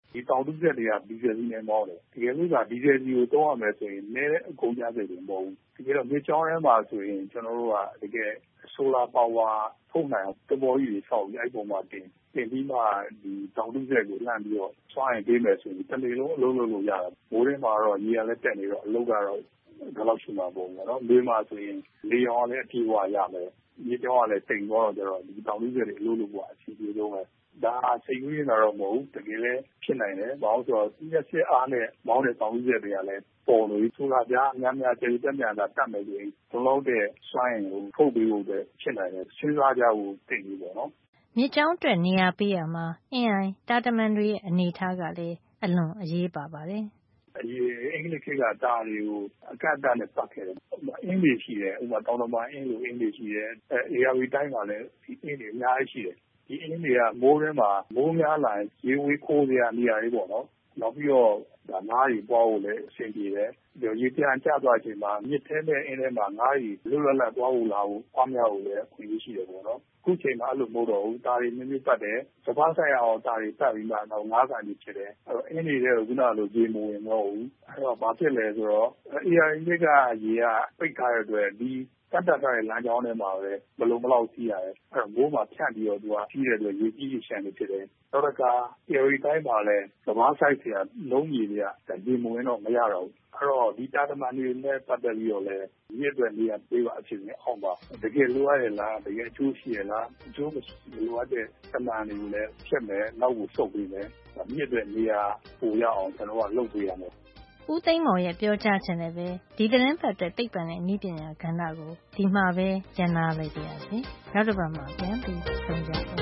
ဒီတောင်တူးစက်တွေကဒီဇယ်စီးနဲ့မောင်းတယ်တကယ်လို့ဒီဇယ်စီကိုသုံးရမယ်ဆိုရင်နည်းတဲ့အကုန်ကြစိတ်တွေမဟုတ်ဘူးတကယ်တော့မြစ်ကြောင်းထဲမှာဆိုရင်ကျွန်တော်တို့ကတကယ်ဆိုလာပါဝါထုတ်နိုင်အောင်သဘောကြီးတွေဆောက်ပြီးအဲ့ပေါ်မှာတင်ပြီးမှဒီတောင်တူးစက်ကိုလှမ်းပြီးတော့စွမ်းရင်ပေးမယ်ဆိုရင်တစ်နေ့လုံးအလုံးလုံးလို့ရတယ်မိုးထဲမှာတော့ရေကလည်းတက်နေတော့အလုပ်ကတော့ဒါလောက်ရှိမှာပေါ့နော်မေးမှဆိုရင်လေရောင်လည်းအပြေးဝရမယ်မြစ်ကြောင်းကလည်းတိမ်သွားတော့ဒီတောင်တူးစက်တွေအလုံးလုံးပေါ့အစီအပြေဆုံးပဲဒါစိတ်ကူးရင်တော့မဟုတ်ဘူးတကယ်လည်းဖြစ်နိုင်တယ်ဘာလို့ဆိုတော့ဒီရက်စစ်အားနဲ့မောင်းတဲ့တောင်တူးစက်တွေကလည်းပေါ်လို့ဆိုလာပြားအများများကျေတက်မြန်တာတတ်မယ်ဆိုရင်ဘလုံးတဲ့စွမ်းရင်ကိုထုတ်ပေးဖို့ပဲဖြစ်နိုင်တယ်စဉ်းစားကြဖို့သိပြီပေါ့နော်မြစ်ကြောင်းအတွက်နေရာပေးရမှာအင်းအိုင်တာတမန်တွေရဲ့အနေထားကလည်းအလွန်အရေးပါပါတယ်အင်္ဂလိပ်ခေတ်ကတားတွေကိုအကန့်အသတ်နဲ့ပတ်ခဲ့တယ်အင်းတွေရှိတယ်ဥပမာတောင်တမန်အင်းလိုအင်းတွေရှိတယ်ARV တိုင်းမှာလည်းဒီအင်းတွေအများကြီးရှိတယ်ဒီအင်းတွေကမိုးထဲမှာမိုးများလာရင်ရေဝေးခိုးစရာနေရာတွေပေါ့နော်နောက်ပြီးတော့ဒါငါးတွေပွားဖို့လည်းအဆင်ပြေတယ်ရေပြန်ကျသွားချိန်မှာမြစ်ထဲနဲ့အင်းထဲမှာငါးတွေလွတ်လပ်လပ်ပွားဖို့လာဖို့ပွားများဖို့လည်းအခွင့်အရေးရှိတယ်ပေါ့နော်ခုချိန်မှာအဲ့လိုမဟုတ်တော့ဘူးဒါတွေမြင့်ပတ်တယ်စပားဆိုင်အောင်ဒါတွေပတ်ပြီးမှတော့ငါးကန်ကြီးဖြစ်တယ်အဲ့တော့အင်းတွေခုနလိုရေမဝင်တော့ဘူးအဲ့တော့ဘာဖြစ်လဲဆိုတော့ AR မြစ်ကရေကပိတ်ထားတဲ့အတွက်ဒီတတ်ထားတဲ့လမ်းကြောင်းထဲမှာပဲဘလုံးဘလောက်စီးရတယ်အဲ့တော့မိုးမှာဖြန့်ပြီးတော့သူကစီးတဲ့အတွက်ရေကြီးရှမ်းနေဖြစ်တယ်နောက်တစ်ခါ AR တိုင်းမှာလည်းစပားဆိုင်တွေကလုံးကြီးတွေကရေမဝင်တော့မရတော့ဘူးအဲ့တော့ဒီတာတမန်တွေနဲ့ပတ်သက်ပြီးတော့လည်းဒီအတွက်နေရာပေးပါအဖြစ်နဲ့အောင်ပါတကယ်လိုရရဲ့လားတကယ်အကျိုးရှိရဲ့လားအကျိုးမလိုအပ်တဲ့တမန်တွေကိုလည်းဖြစ်မယ်နောက်ကိုဆုတ်ပေးမယ်မြစ်အတွက်နေရာပိုရအောင်ကျွန်တော်ကလုပ်ပေးရမယ်ဦးသိန်းမော်ရဲ့ပြောကြားချက်နဲ့ပဲဒီသတင်းပတ်တဲ့သိပ္ပံနဲ့နည်းပညာကဏ္ဍကိုဒီမှာပဲကျန်နာလိုက်ကြရစီနောက်တစ်ပတ်မှာပြန်ပြီးဆုံကြအောင်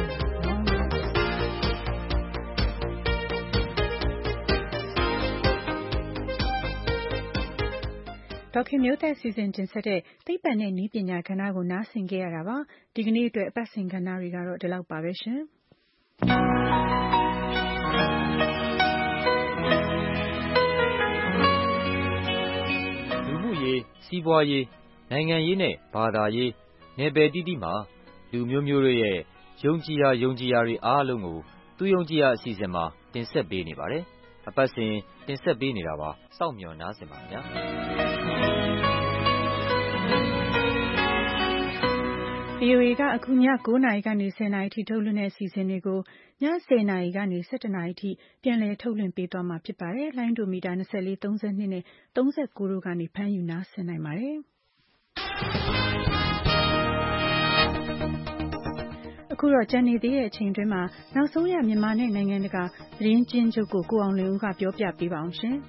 ဒေါက်ခင်မျိုးသက်စီစဉ်တင်ဆက်တဲ့သိပ္ပံနဲ့နည်းပညာကဏ္ဍကိုနားဆင်ကြရတာပါဒီကနေ့အတွက်အပတ်စဉ်ကဏ္ဍတွေကတော့ဒီလောက်ပါပဲရှင်စီးပွားရေးနိုင်ငံရေးနဲ့ဘာသာရေးနယ်ပယ်တိတိမှာလူမျိုးမျိုးတို့ရဲ့ယုံကြည်ရာတွေအားလုံးကိုသူယုံကြည်ရာအစီအစဉ်မှာတင်ဆက်ပေးနေပါတယ်အပတ်စဉ်တင်ဆက်ပေးနေတာပါစောင့်မျှော်နားဆင်ပါခင်ဗျာ VOA ကအခုည9:00 နာရီကနေ10:00 နာရီထိထုတ်လွှင့်တဲ့အစီအစဉ်တွေကိုည10:00 နာရီကနေ17:00 နာရီထိပြန်လည်ထုတ်လွှင့်ပေးသွားမှာဖြစ်ပါတယ်။လိုင်းဒိုမီတာ24, 32နဲ့39တို့ကနေဖမ်းယူနားဆင်နိုင်ပါတယ်။အခုတော့ကျန်နေသေးတဲ့အချိန်တွင်းမှာနောက်ဆုံးရမြန်မာနဲ့နိုင်ငံတကာသတင်းကျဉ်းချုပ်ကိုကိုအောင်လင်းဦးကပြောပြပေးပါအောင်ရှင်။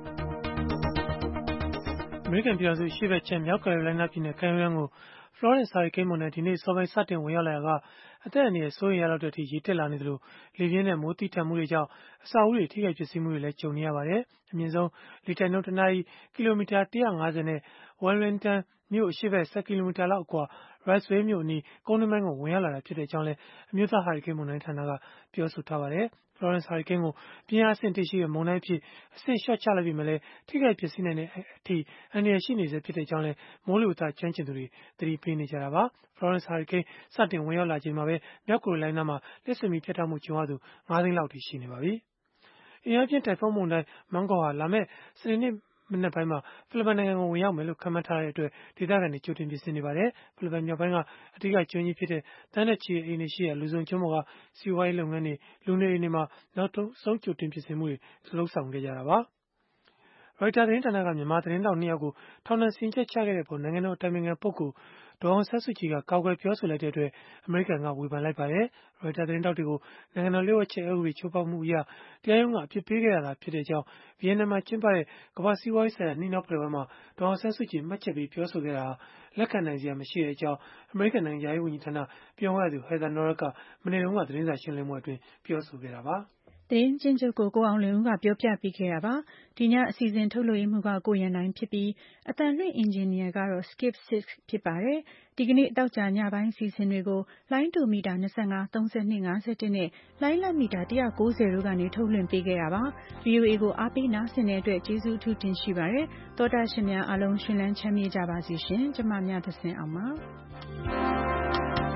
အမေရိကန်ပြည်ထောင်စုရှေ့ဘက်ခြမ်းမြောက်ကယ်ရိုလိုင်းနားပြည်နယ်ကမ်းရိုးတန်းကိုFlorence ဟာရီကိန်းမုန်တိုင်းဒီနေ့စောပိုင်းစတင်ဝင်ရောက်လာရာကအသက်အန္တရာယ်စိုးရိမ်ရလောက်တဲ့အထိရေတက်လာနေသလိုလေပြင်းနဲ့မိုးတိထန်မှုတွေကြောင့်အဆောက်အဦတွေထိခိုက်ပျက်စီးမှုတွေလည်းကြုံနေရပါတယ်။အမြင့်ဆုံးလေတိုက်နှုန်းတစ်နာရီကီလိုမီတာ150နဲ့ Wellington မြို့အရှေ့ဘက်10ကီလိုမီတာလောက်အကွာ Riceville မြို့အနီးကုန်းတွင်းပိုင်းကိုဝင်ရောက်လာတာဖြစ်ကြောင်းလည်းအမျိုးသားဟာရီကိန်းမုန်တိုင်းဌာနကပြောဆိုထားပါတယ်။ Florence ဟာရီကိန်းကိုပြင်းအားအဆင့်1ရှိတဲ့မုန်တိုင်းအဖြစ်အဆင့်လျှော့ချလိုက်ပြီမဲ့လည်းထိခိုက်ပျက်စီးနိုင်တဲ့အထိအန္တရာယ်ရှိနေဆဲဖြစ်ကြောင်းလည်းမိုးလေဝသကျွမ်းကျင်သူတွေသတိပေးနေကြတာပါ။ Florence ဟာရီကိန်းစတင်ဝင်ရောက်လာချိန်မှာပဲမြောက်ကယ်ရိုလိုင်းနားမှာလျှပ်စစ်မီးဖြတ်တောက်မှုကြုံရသူ9သိန်းလောက်ထိရှိနေပါပြီ။အင်အားပြင်းတိုင်ဖွန်းမုန်တိုင်း Mangkhut ဟာလာမယ့်စနေနေ့မနက်ပိုင်းမှာဖိလစ်ပိုင်နိုင်ငံကိုဝင်ရောက်မယ်လို့ခန့်မှန်းထားတဲ့အတွက်ဒေသခံတွေကြိုတင်ပြင်ဆင်နေပါတယ်။ဖိလစ်ပိုင်မြောက်ပိုင်းကအဓိကကျွန်းကြီးဖြစ်တဲ့သန်းနဲ့ချီတဲ့အိမ်တွေရှိတဲ့လူစုံကျွန်းပေါ်ကစီးပွားရေးလုပ်ငန်းတွေလူနေအိမ်တွေမှာနောက်ဆုံးကြိုတင်ပြင်ဆင်မှုတွေလှုပ်ဆောင်ခဲ့ကြတာပါ။ Reuters သတင်းဌာနကမြန်မာသတင်းထောက်2ယောက်ကိုထောင်ဒဏ်စီရင်ချက်ချခဲ့တဲ့အပေါ်နိုင်ငံတော်အတိုင်ပင်ခံပုဂ္ဂိုလ်ဒေါ်အောင်ဆန်းစုကြည်ကကာကွယ်ပြောဆိုလိုက်တဲ့အတွက်အမေရိကန်ကဝေဖန်လိုက်ပါတယ်။ Reuters သတင်းထောက်တွေကိုနိုင်ငံတော်လျှို့ဝှက်ချက်အက်ဥပဒေချိုးဖောက်မှုအရတရားရုံးကအပြစ်ပေးခဲ့တာဖြစ်ကြောင်းဗီယက်နမ်မှာကျင်းပတဲ့ကမ္ဘာ့စီးပွားရေးဆိုင်ရာနှီးနှောဖလှယ်ပွဲမှာဒေါ်အောင်ဆန်းစုကြည်မှတ်ချက်ပေးပြောဆိုခဲ့တာဟာလက်ခံနိုင်စရာမရှိကြောင်းအမေရိကန်နိုင်ငံခြားရေးဝန်ကြီးဌာနပြောခွင့်ရသူ Heather Nauert ကမနေ့တုန်းကသတင်းစာရှင်းလင်းပွဲအတွင်းပြောဆိုခဲ့တာပါ။သတင်းကျဉ်းချုပ်ကိုအောင်လင်းဦးကပြောပြပေးခဲ့တာပါ။ဒီညအစီအစဉ်ထုတ်လွှင့်မှုကကိုရန်နိုင်ဖြစ်ပြီးအသံလွှင့်အင်ဂျင်နီယာကတော့ Skip Six ဖြစ်ပါတယ်။ဒီကနေ့တောက်ကြညပိုင်းအစီအစဉ်တွေကိုလိုင်းဒိုမီတာ25, 32, 51နဲ့လိုင်းလတ်မီတာ190တို့ကနေထုတ်လွှင့်ပေးခဲ့တာပါ။ VOA ကိုအားပေးနားဆင်တဲ့အတွက်ကျေးဇူးအထူးတင်ရှိပါတယ်။သောတာရှင်များအားလုံးရှင်လန်းချမ်းမြေ့ကြပါစေရှင်။ကျမမြတ်သဇင်အောင်ပါ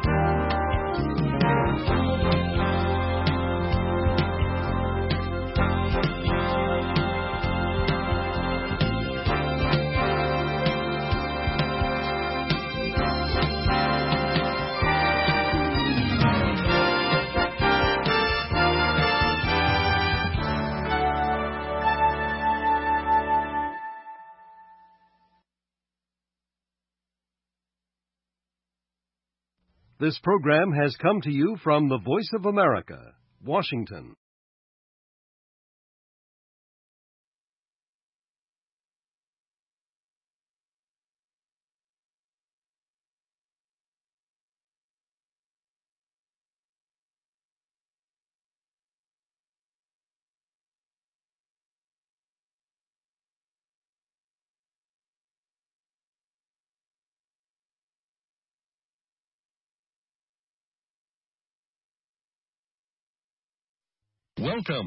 ။ This program has come to you from the Voice of America, Washington. Welcome